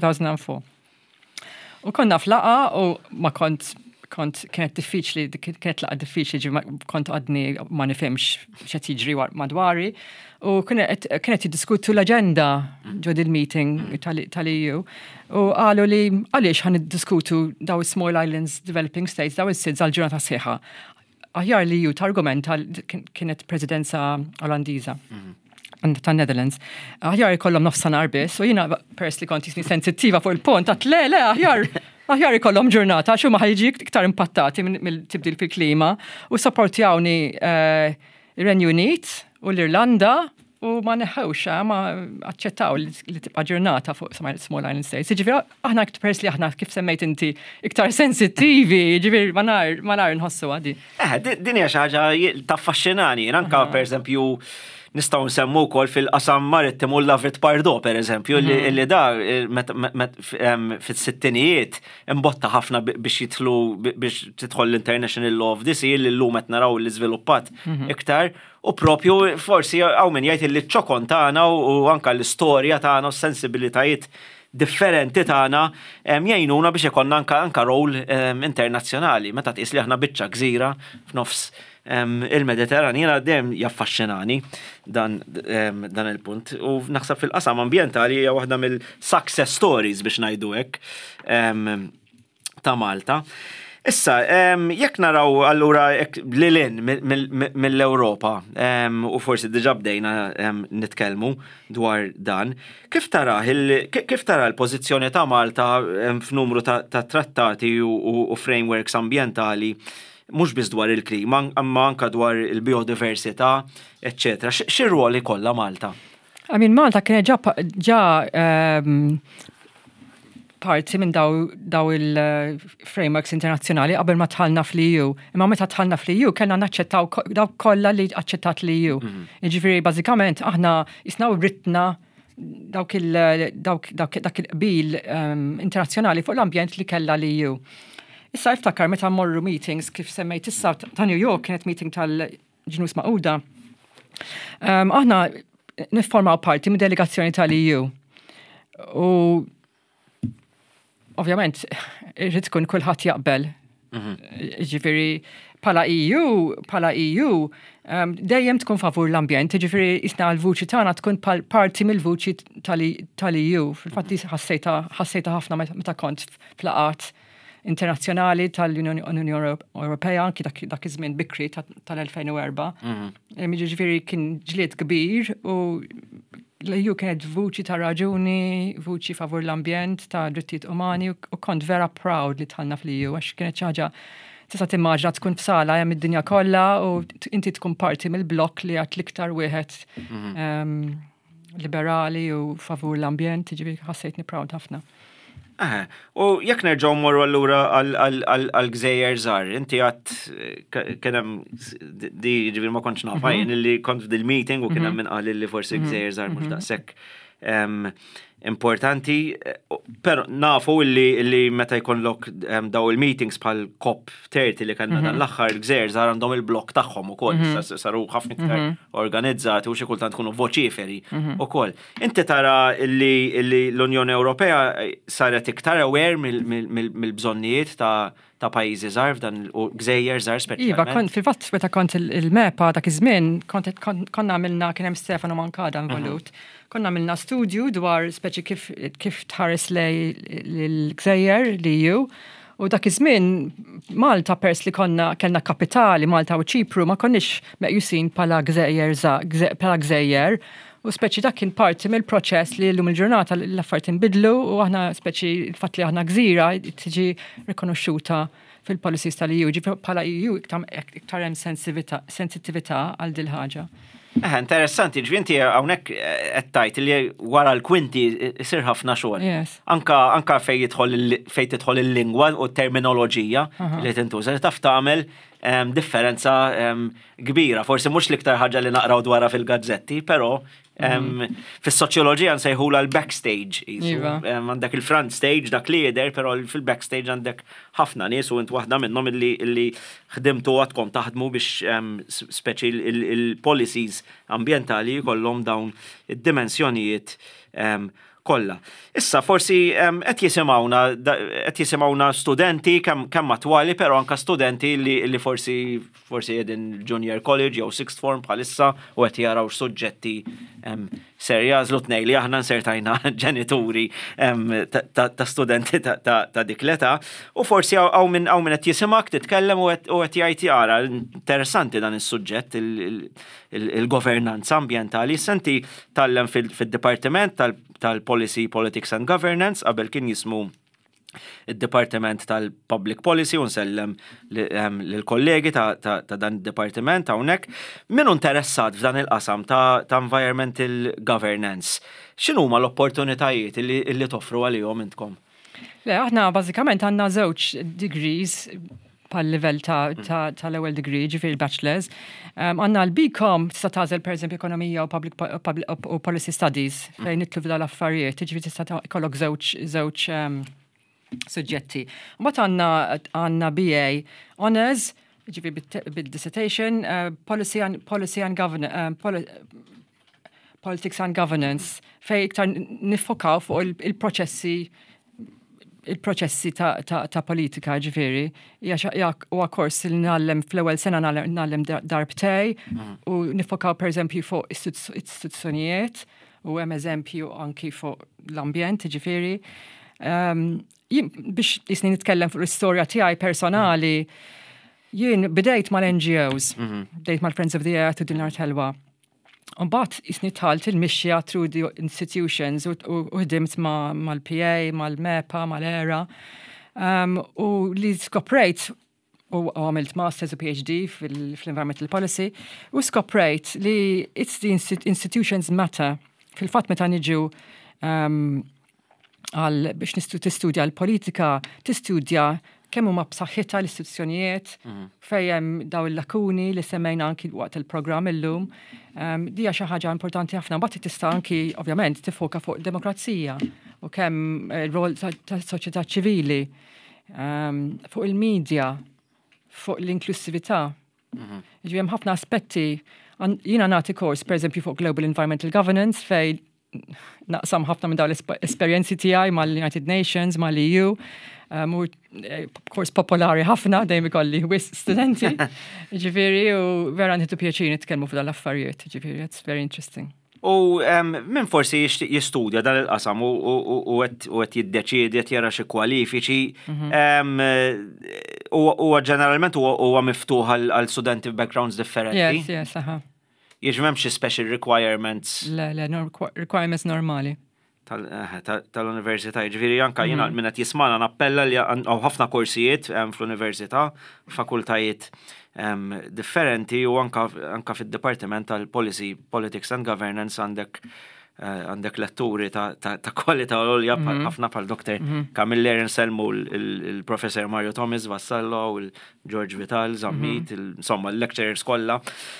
S2: U konna flaqa u ma kont kont kienet diffiċli, kienet laqa diffiċli ġi kont għadni ma nifhimx x'qed jiġri madwari u kienet jiddiskutu l-aġenda ġod il-meeting tal-E U u qalu li għaliex ħan iddiskutu daw small islands developing states daw is-sids għal-ġurnata sħiħa. Aħjar li ju targument kienet presidenza Olandiża. ta' Netherlands. Aħjar ikollhom nofsanar biss, u jiena pers li kont jisni sensittiva fuq il-pont, għat le, le, aħjar, aħjar ikollhom ġurnata, xu ma ħajġi iktar impattati mill-tibdil fil-klima, u supportjawni ir-Renju Unit u l-Irlanda, u ma neħħewx, ma aċċettaw li tibqa' ġurnata fuq small island states. Ġifieri aħna pers li aħna kif semmejt inti iktar sensittivi, ġifieri ma nar ma nar nħossu għadi.
S1: Eh, din hija xi ħaġa taffaxxinani, anke pereżempju nistgħu nsemmu wkoll fil-qasam marittimu l-Lavrit Pardo, pereżempju, li da fis-sittinijiet imbotta ħafna biex jidħlu biex tidħol l-International Law of the Sea li llum qed naraw li żviluppat iktar. U propju forsi hawn min jgħid li ċ-ċokon tagħna u anke l-istorja tagħna u s-sensibilitajiet differenti tagħna jgħinuna biex ikollna anke rol internazzjonali. Meta tqis li aħna biċċa gżira f'nofs il-Mediterran, jiena dejjem jaffaxxinani dan dan il-punt. U naħseb fil-qasam ambjentali hija waħda mill-success stories biex ngħidu hekk ta' Malta. Issa, jekk naraw allura lilin mill-Ewropa u forsi diġà bdejna nitkellmu dwar dan, kif tara kif tara l-pożizzjoni ta' Malta f'numru ta' trattati u frameworks ambjentali mhux biss dwar il-klima, imma anke dwar il-biodiversità, eċċetera. Xi rwol ikollha Malta?
S2: I mean, Malta kienet ġa parti minn daw, daw il-frameworks internazzjonali qabel ma tħallna fl-E U. Imma meta tħallna fl-E U kellna naċċettaw daw kollha li aċċettat l-E U. Jiġifieri bażikament aħna isnaw ritna dawk il-qbil internazzjonali fuq l-ambjent li kellha l-E U. Issa iftakar meta mmorru meetings kif semmejt issa ta' New York kienet meeting tal-Ġnus Magħquda. Aħna nifformaw parti minn delegazzjoni tal-E U. U ovvjament, irrid tkun kulħadd jaqbel. Ġifieri bħala E U, bħala E U, dejjem tkun favur l-ambjent, ġifieri isna l-vuċi tagħna tkun parti mill-vuċi tal-E U. Fil-fatt ħassejta ħafna meta kont flaqat internazzjonali tal-Unjoni Ewropea, anki dak iż-żmien bikri tal-elfejn u erba'. Ġifieri kien ġlied kbir u l-E U kienet vuċi ta' raġuni, vuċi favur l-ambjent, ta' drittijiet umani u kont vera proud li tħallna fl-E U, għax kienet ċaġa tista' timmaġna tkun f'sala hemm id-dinja kollha u inti tkun parti mill-blokk li għad l-iktar wieħed liberali u favur l-ambjent, ġifieri ħassejtni proud ħafna.
S1: U jekk nerġgħu mmorru allura għall-Gżejjer żgħar, inti għadt kien hemm di ġifieri ma kontx naf jien illi kont f'dil-meeting u kien hemm min qal li forsi Gżejjer żgħar mhux daqshekk importanti, però nafu illi meta jkollok daw il-meetings bħal COP thirty li kellna dan l-aħħar Gżejjer żgħar għandhom il-blokk tagħhom ukoll, saru ħafna iktar organizzati u xi kultant tkunu voċiferi ukoll. Inti tara illi l-Unjoni Ewropea saret iktar aware mill-bżonnijiet ta' ta' pajjiżi żgħar f'dan u Gżejjer żgħar speċjalment.
S2: Iva, fil-fatt meta kont il-mepa dak iż-żmien konna għamilna kien hemm Stefano Mankada involut. Konna għamilna studju dwar speċi kif kif tħares lej l-Gżejjer l-E U u dak iż-żmien Malta pers li konna kellna kapitali Malta u Ċipru ma konniex meqjusin bħala Gżejjer bħala Gżejjer u speċi dak kien parti mill-proċess li llum il-ġurnata l-affarijiet inbidlu u aħna speċi l-fatt li aħna gżira tiġi rikonoxxuta fil-policies tal-E U, ġifieri bħala E U iktar hemm sensittività għal dil ħaġa.
S1: Eh, interessanti, ġvinti hawnhekk qed tgħid li wara l-kwinti isir ħafna xogħol. Anka anka fejn tidħol il-lingwa u t-terminoloġija li tintuża li taf tagħmel differenza kbira. Forsi mhux l-iktar ħaġa li naqraw dwarha fil-gazzetti, però fis-soċjoloġija nsejħula l-backstage. Għandek il-front stage dak li jidher, però fil-backstage għandek ħafna nies u int waħda minnhom illi ħdimtu għadkom taħdmu biex speċi il-policies ambjentali jkollhom dawn id-dimensjonijiet kollha. Issa forsi qed jisimgħuna qed jisimgħuna studenti kemm attwali, però anke studenti li forsi forsi qegħdin junior college jew sixth form bħalissa u qed jaraw suġġetti ser jażlu tnejn li aħna nsertajna ġenituri ta' studenti ta' dik l-età u forsi hawn min hawn min qed jisimgħek titkellem u qed jgħid jara interessanti dan is-suġġett il-governanza ambjentali. Senti tallem fid-dipartiment tal-Policy, Politics and Governance qabel kien jismu id-Dipartiment tal-Public Policy u nsellem lill-kollegi ta' dan id-dipartiment hawnhekk. Min interessat f'dan il-qasam ta' environmental governance? X'inhuma l-opportunitajiet li toffru għalihom intkom?
S2: Le, aħna bażikament għandna żewġ degrees pal-level tal-ewwel degree, ġifieri bachelors. Għandna l-B Com tista' tagħżel pereżempju ekonomija u policy studies fejn nitlu f'dan l-affarijiet, ġifieri tista' ikollok żewġ suġġetti. Mbagħad għandna għandna B A Honours, ġifieri bid-dissertation, policy and policy and governance politics and governance fejn iktar niffokaw fuq il-proċessi il-proċessi ta' politika ġifieri. Huwa kors li nagħllem fl-ewwel sena nagħllem darbtej u nifokaw pereżempju fuq istituzzjonijiet u hemm eżempju anki fuq l-ambjent ġifieri. biex jisni nitkellem fuq l-istorja tiegħi personali, jien bidejt mal-N G Os, bdejt mal-Friends of the Earth u Dinar Telwa. Mbagħad jisni tħalt il-mixja through the institutions u ħdimt mal-P A, mal-MEPA, mal-ERA. U li skoprejt u għamilt Masters u P H D fil-Environmental Policy u skoprejt li it's the institutions matter. Fil-fatt meta niġu għal biex tistudja l-politika, tistudja kemm huma b'saħħitha l-istituzzjonijiet, fejn daw il-lakuni li semmejna anki waqt il-programm illum. Dija xi ħaġa importanti ħafna, mbagħad tista' anki ovvjament tifoka fuq id-demokrazija u kemm ir-rol tas-soċjetà ċivili, fuq il-medja, fuq l-inklusività. Jiġri hemm ħafna aspetti. Jiena nagħti kors, pereżempju fuq Global Environmental Governance fejn naqsam ħafna minn dawn l-esperjenzi tiegħi mal-United Nations, mal-E U. Mur kors popolari ħafna, dejjem ikolli wis studenti. Ġifieri u vera nħitu pjaċir nitkellmu fuq dal-affarijiet, ġifieri it's very interesting.
S1: U min forsi jixtieq jistudja dan il-qasam u qed jiddeċiedi qed jara xi kwalifiċi u ġeneralment huwa miftuħ għal studenti b'backgrounds differenti.
S2: Yes, yes, aha.
S1: Jiġri m'hemmx xi special requirements.
S2: Le, le, requirements normali.
S1: Tal-università, ġifieri anke jiena min qed jismana nappella li hawn ħafna korsijiet fl-università, fakultajiet differenti u anke fid-Dipartiment tal-Policy, Politics and Governance għandek għandek letturi ta' kwalità għolja ħafna bħal doktor Camilleri nselmu il-professor Mario Thomas Vassallo u l-George Vital Zammit, insomma l-lecturers kollha.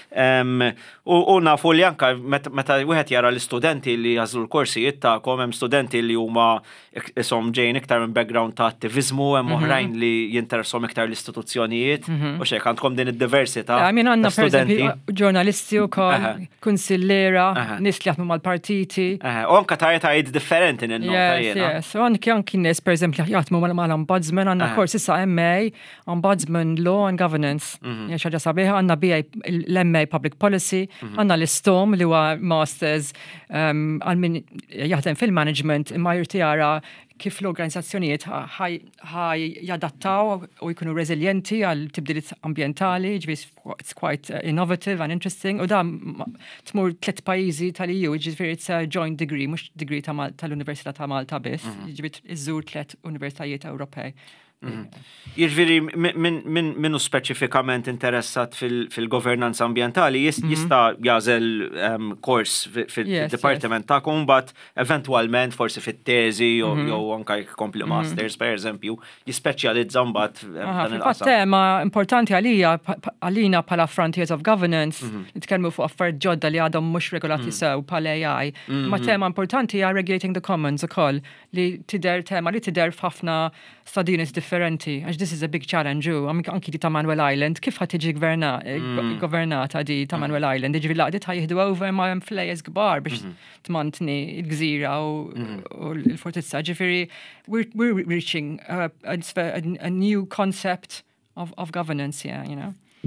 S1: U nafu li anke meta wieħed jara l-istudenti li jażlu l-korsijiet tagħkom hemm studenti li huma ishom ġejjin iktar minn background ta' attiviżmu, hemm oħrajn li jinteressom iktar l-istituzzjonijiet u xejn għandkom din id-diversità.
S2: Min għandna pereżempju ġurnalisti wkoll, kunsillera, nies li jaħdmu mal-partit.
S1: U anka tajt differenti n-nota
S2: jena. Yes, u anki anki nis, per eżempju, jgħatmu mal-ombudsman, għanna kors issa M A, Ombudsman Law and Governance. Xaġa sabiħa, għanna B A l-M A Public Policy, għanna l-istom li huwa Masters għal-min jaħdem fil-management, imma jirtijara kif l-organizzazzjonijiet ħaj jadattaw u jkunu resilienti għal tibdilit ambientali, ġvis it's quite innovative and interesting, u da tmur tlet pajizi tal-E U, ġifiri it's a joint degree, mux degree tal-Università ta' Malta biss, ġifiri iżżur tlet universitajiet Ewropej.
S1: Jiġifieri minnu speċifikament interessat fil-governanza ambientali jista' jażel kors fil-dipartiment tagħkom mbagħad eventwalment forsi fit-teżi jew anke jkompli masters pereżempju jispeċjalizza mbagħad dan il-qasam.
S2: Tema importanti għalija għalina bħala Frontiers of Governance nitkellmu fuq affarijiet ġodda li għadhom mhux regolati sew bħal A I. Ma tema importanti hija Regulating the Commons ukoll li tidher tema li tidher f'ħafna stadines differenti, għax this is a big challenge u anki di ta' Manuel Island, kif ħat tiġi governata di ta' Manuel Island, iġvi laqdit ħaj jihdu over ma' jem flejes gbar biex tmantni il-gżira u l-fortizza, ġifiri, we're reaching a, a, a new concept of, of governance, yeah, you know.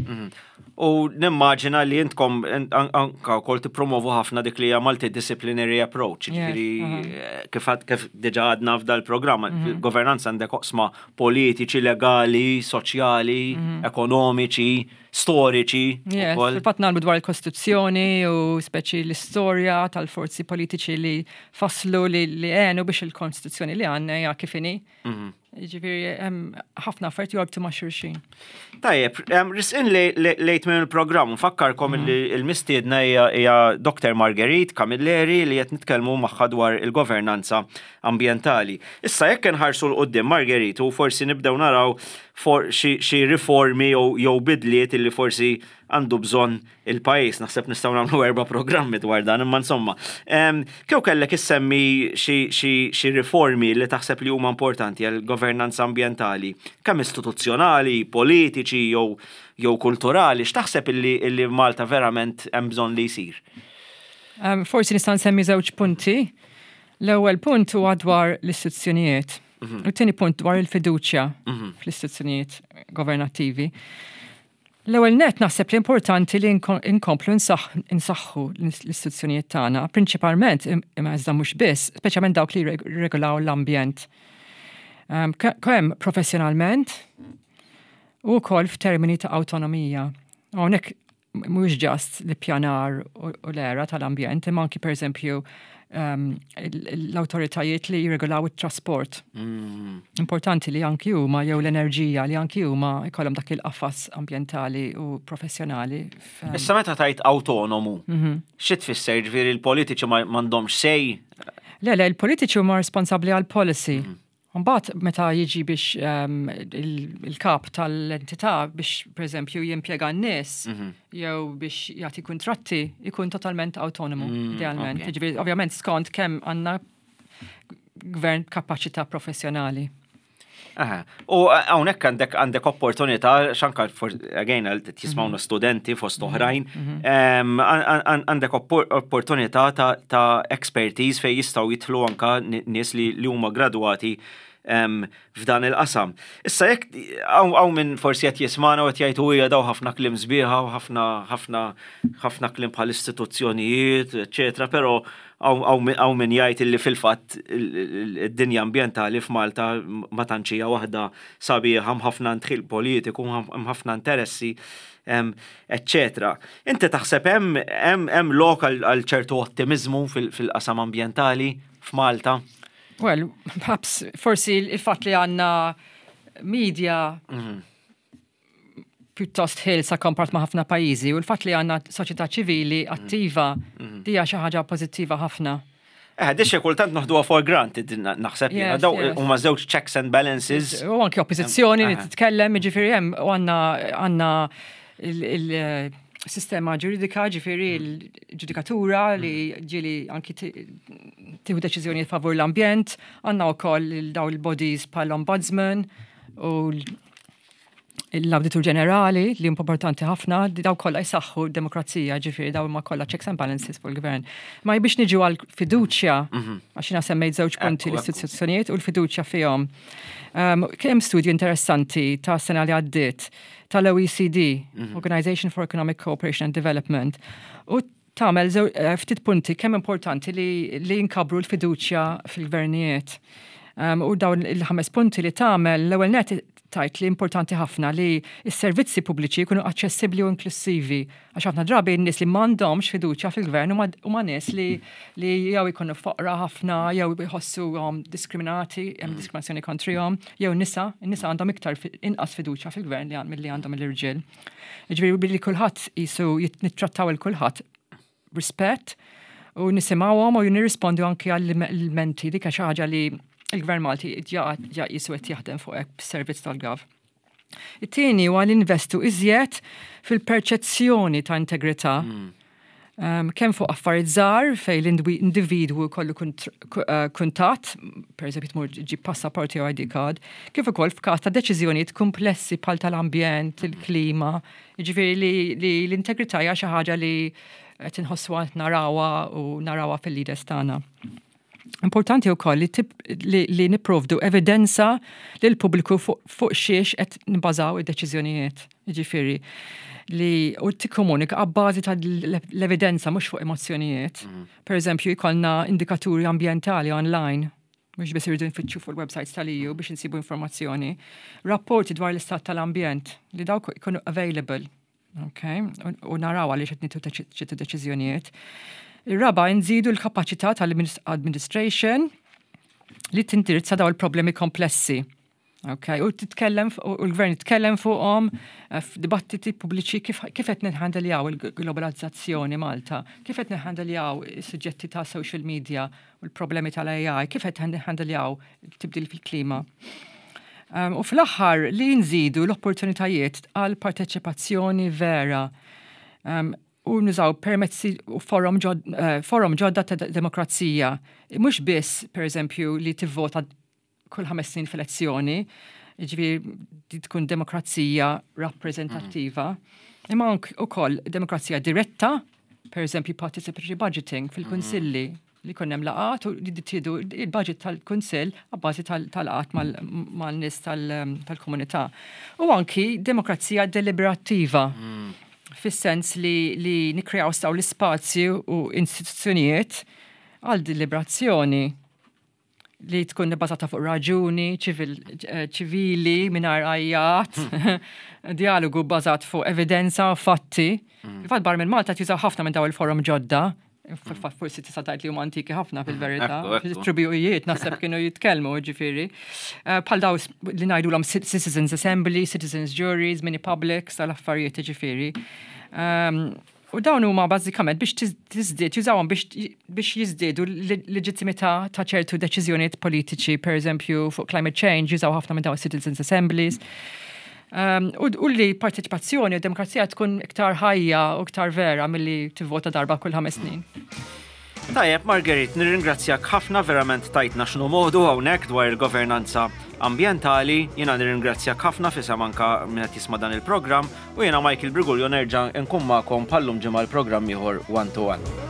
S1: U nimmaġina li jintkom anka kol tippromovu ħafna dik li hija multidisciplinary approach, ġifieri kif diġà għadna f'dal programm, governanza għandek oqsma politiċi, legali, soċjali, ekonomiċi, storiċi.
S2: Yes, fil-fatt nagħmlu dwar il-Kostituzzjoni u speċi l-istorja tal-forzi politiċi li faslu li għenu biex il-Kostituzzjoni li għandna hija kif inhi. Ġifieri hemm ħafna affarijiet jorbtu ma' xulxin.
S1: Tajjeb, risqin lejt minn il-programm, nfakkarkom li l-mistiedna hija doktor Marguerite Camilleri li qed nitkellmu magħha dwar il-governanza ambjentali. Issa jekk inħarsu l-qudiem Marguerite u forsi nibdew naraw xi riformi jew bidliet li forsi għandu bżonn il-pajjiż, naħseb nistgħu nagħmlu erba' programmi dwar dan, imma insomma. Kew kellek issemmi xi riformi li taħseb li huma importanti għal governanza ambjentali, kemm istituzzjonali, politiċi jew kulturali, x'taħseb illi Malta verament hemm bżonn li jsir?
S2: Forsi nista' nsemmi żewġ punti. L-ewwel punt huwa dwar l-istituzzjonijiet. U t-tieni punt dwar il-fiduċja fl-istituzzjonijiet governattivi. L-ewwel net naħseb li importanti li nkomplu nsaħħu l-istituzzjonijiet tagħna, prinċipalment imma iżda mhux biss, speċjalment dawk li regolaw l-ambjent. Um, Kemm professjonalment u wkoll f'termini ta' awtonomija. Hawnhekk mhux ġast l-ippjanar u l-era tal-ambjent, imma anki pereżempju um, l-awtoritajiet li jirregolaw it-trasport. Mm. Importanti li anki huma jew l-enerġija li anki huma jkollhom dak il-qafas ambjentali u professjonali.
S1: Issa meta tajt autonomu, xi tfisser ġifieri l-politiċi m'għandhomx sej?
S2: Le, le, il-politiċi huma responsabbli għall-policy. Mbagħad meta jiġi biex um, il-kap tal-entità biex pereżempju jimpjega n-nies jew biex jagħti kuntratti ikun totalment autonomu idealment.
S1: okay.
S2: Jiġifieri ovvjament skont kemm għandna gvern kapaċità professjonali.
S1: Aha. U hawnhekk għandek għandek opportunità x'anke again jismawna studenti fost oħrajn, għandek opportunità ta' expertise fejn jistgħu jidħlu anke nies li huma gradwati f'dan il-qasam. Issa jekk hawn minn forsi qed jismana u qed jgħidu hija daw ħafna kliem sbieħa u ħafna ħafna ħafna kliem bħal istituzzjonijiet, eċetera, però hawn min jgħid illi fil-fatt id-dinja ambjentali f'Malta ma tantx hija waħda sabiħa ħafna ntħil politiku, ħafna interessi, eċetera. Inti taħseb hemm hemm lokal għal ċertu ottimiżmu fil-qasam ambjentali f'Malta?
S2: Well, perhaps forsi il-fatt li għandna media pjuttost ħilsa kompart ma' ħafna pajjiżi u l-fatt li għandna soċjetà ċivili attiva hija xi ħaġa pożittiva ħafna.
S1: Eh, dixxi kultant noħduha for granted naħseb li huma żewġ checks and balances.
S2: U anke oppożizzjoni li titkellem, jiġifieri hemm u għandna għandna il-sistema ġuridika, ġifieri l-ġudikatura li ġieli anki tieħu deċiżjonijiet favur l-ambjent, għandna wkoll dawn il-bodies bħall-ombudsman u l-Awditur Ġenerali li importanti ħafna, daw kollha jsaħħu d-demokrazija, ġifieri daw ma kollha checks and balances fuq il-gvern. Ma biex niġu għal fiduċja, għax jiena semmejt żewġ punti l-istituzzjonijiet u l-fiduċja fihom. Kemm studju interessanti ta' sena li għaddiet tal-O E C D, Organization for Economic Cooperation and Development, u tagħmel ftit punti kemm importanti li li nkabru l-fiduċja fil-gvernijiet. U dawn il-ħames punti li tagħmel l-ewwel net tajt li importanti ħafna li s-servizzi pubbliċi jkunu aċċessibbli u inklusivi. Għax ħafna drabi n-nies li m'għandhomx fiduċja fil-gvern huma nies li li jew ikunu foqra ħafna, jew jħossuhom diskriminati, hemm diskriminazzjoni kontrihom, jew nisa, n-nisa għandhom iktar inqas fiduċja fil-gvern li milli għandhom l-irġiel. Jiġifieri billi kulħadd qisu nittrattaw il-kulħadd rispett u nisimgħuhom u nirrispondu anke għall-menti dik xi ħaġa li il-Gvern Malti ġa jisu qed jaħdem fuq hekk b'servizz tal-Gav. It-tieni huwa li investu iżjed fil-perċezzjoni ta' integrità. Kemm fuq affarijiet żgħar fejn l-individwu kollu kuntatt, pereżempju tmur ġib passaport jew I D card, kif ukoll f'każ ta' deċiżjonijiet komplessi bħal tal-ambjent, il-klima, jiġifieri li l-integrità hija xi ħaġa li qed inħossuha narawha u narawha fil-leaders tagħna. Importanti wkoll li, li, li niprovdu evidenza li l-pubbliku fuq xiex qed nbażaw id-deċiżjonijiet. Jiġifieri li u tikkomunika għabbażi tal-evidenza mhux fuq emozzjonijiet. Per eżempju, jkollna indikaturi ambjentali online, mhux biss irridu nfittxu fuq il-websites tal-E U biex insibu informazzjoni. Rapporti dwar l-istat tal-ambjent li dawk ikunu available. Okay? U naraw għaliex qed nitu ċertu deċiżjonijiet. Ir-raba nżidu l-kapaċità tal-administration li tindirizza daw il-problemi komplessi. Okay? U titkellem u l-gvern jitkellem fuqhom f'dibattiti pubbliċi kif qed nħandiljaw il-globalizzazzjoni Malta, kif qed nħandiljaw is-suġġetti ta' social media u l-problemi tal-A I, kif qed nħandiljaw tibdil fil-klima. Um, u fl-aħħar li nżidu l-opportunitajiet għal parteċipazzjoni vera. Um, u nużaw permezzi u forum ġodda ġod ta' demokrazija. Mhux biss, per eżempju, li tivvota kull ħames snin fil-elezzjoni, jiġifieri tkun demokrazija rappreżentattiva, imma wkoll demokrazija diretta, per eżempju participatory budgeting fil-kunsilli li konna hemm laqat u li dittidu il-budget tal-kunsill għabbażi tal-laqat mal-nies tal-komunità. U anki demokrazija deliberattiva. Fis-sens li, li nikreaw staw l-ispazju u istituzzjonijiet għal deliberazzjoni. li tkun bazata fuq raġuni, ċivili, mingħajr ajjat, dialogu bazat fuq evidenza u fatti. Fil-fatt barra minn Malta jużaw ħafna minn daw il-forum ġodda. Fil-fatt forsi tista' tgħid li huma antiki ħafna fil-verità. Tribujiet naħseb kienu jitkellmu ġifieri. Bħal daw li ngħidulhom Citizens Assembly, Citizens Juries, Mini Publics, tal-affarijiet ġifieri. U dawn huma bażikament biex tiżdied, jużawhom biex jiżdiedu l-leġittimità ta' ċertu deċiżjonijiet politiċi, pereżempju fuq climate change, jużaw ħafna minn dawn citizens assemblies. U li parteċipazzjoni u demokrazija tkun iktar ħajja u iktar vera milli tivvota darba kull ħames snin.
S1: Tajjeb, Margherit, nirringrazzjak ħafna verament tajtna x'nu modu hawnhekk dwar il-governanza ambjentali. Jiena nirringrazzjak ħafna fisem anke min qed jisma' dan il-programm u jiena Michael Brigulju nerġa' nkun magħkom bħallum ġimgħa l-programm ieħor one to one.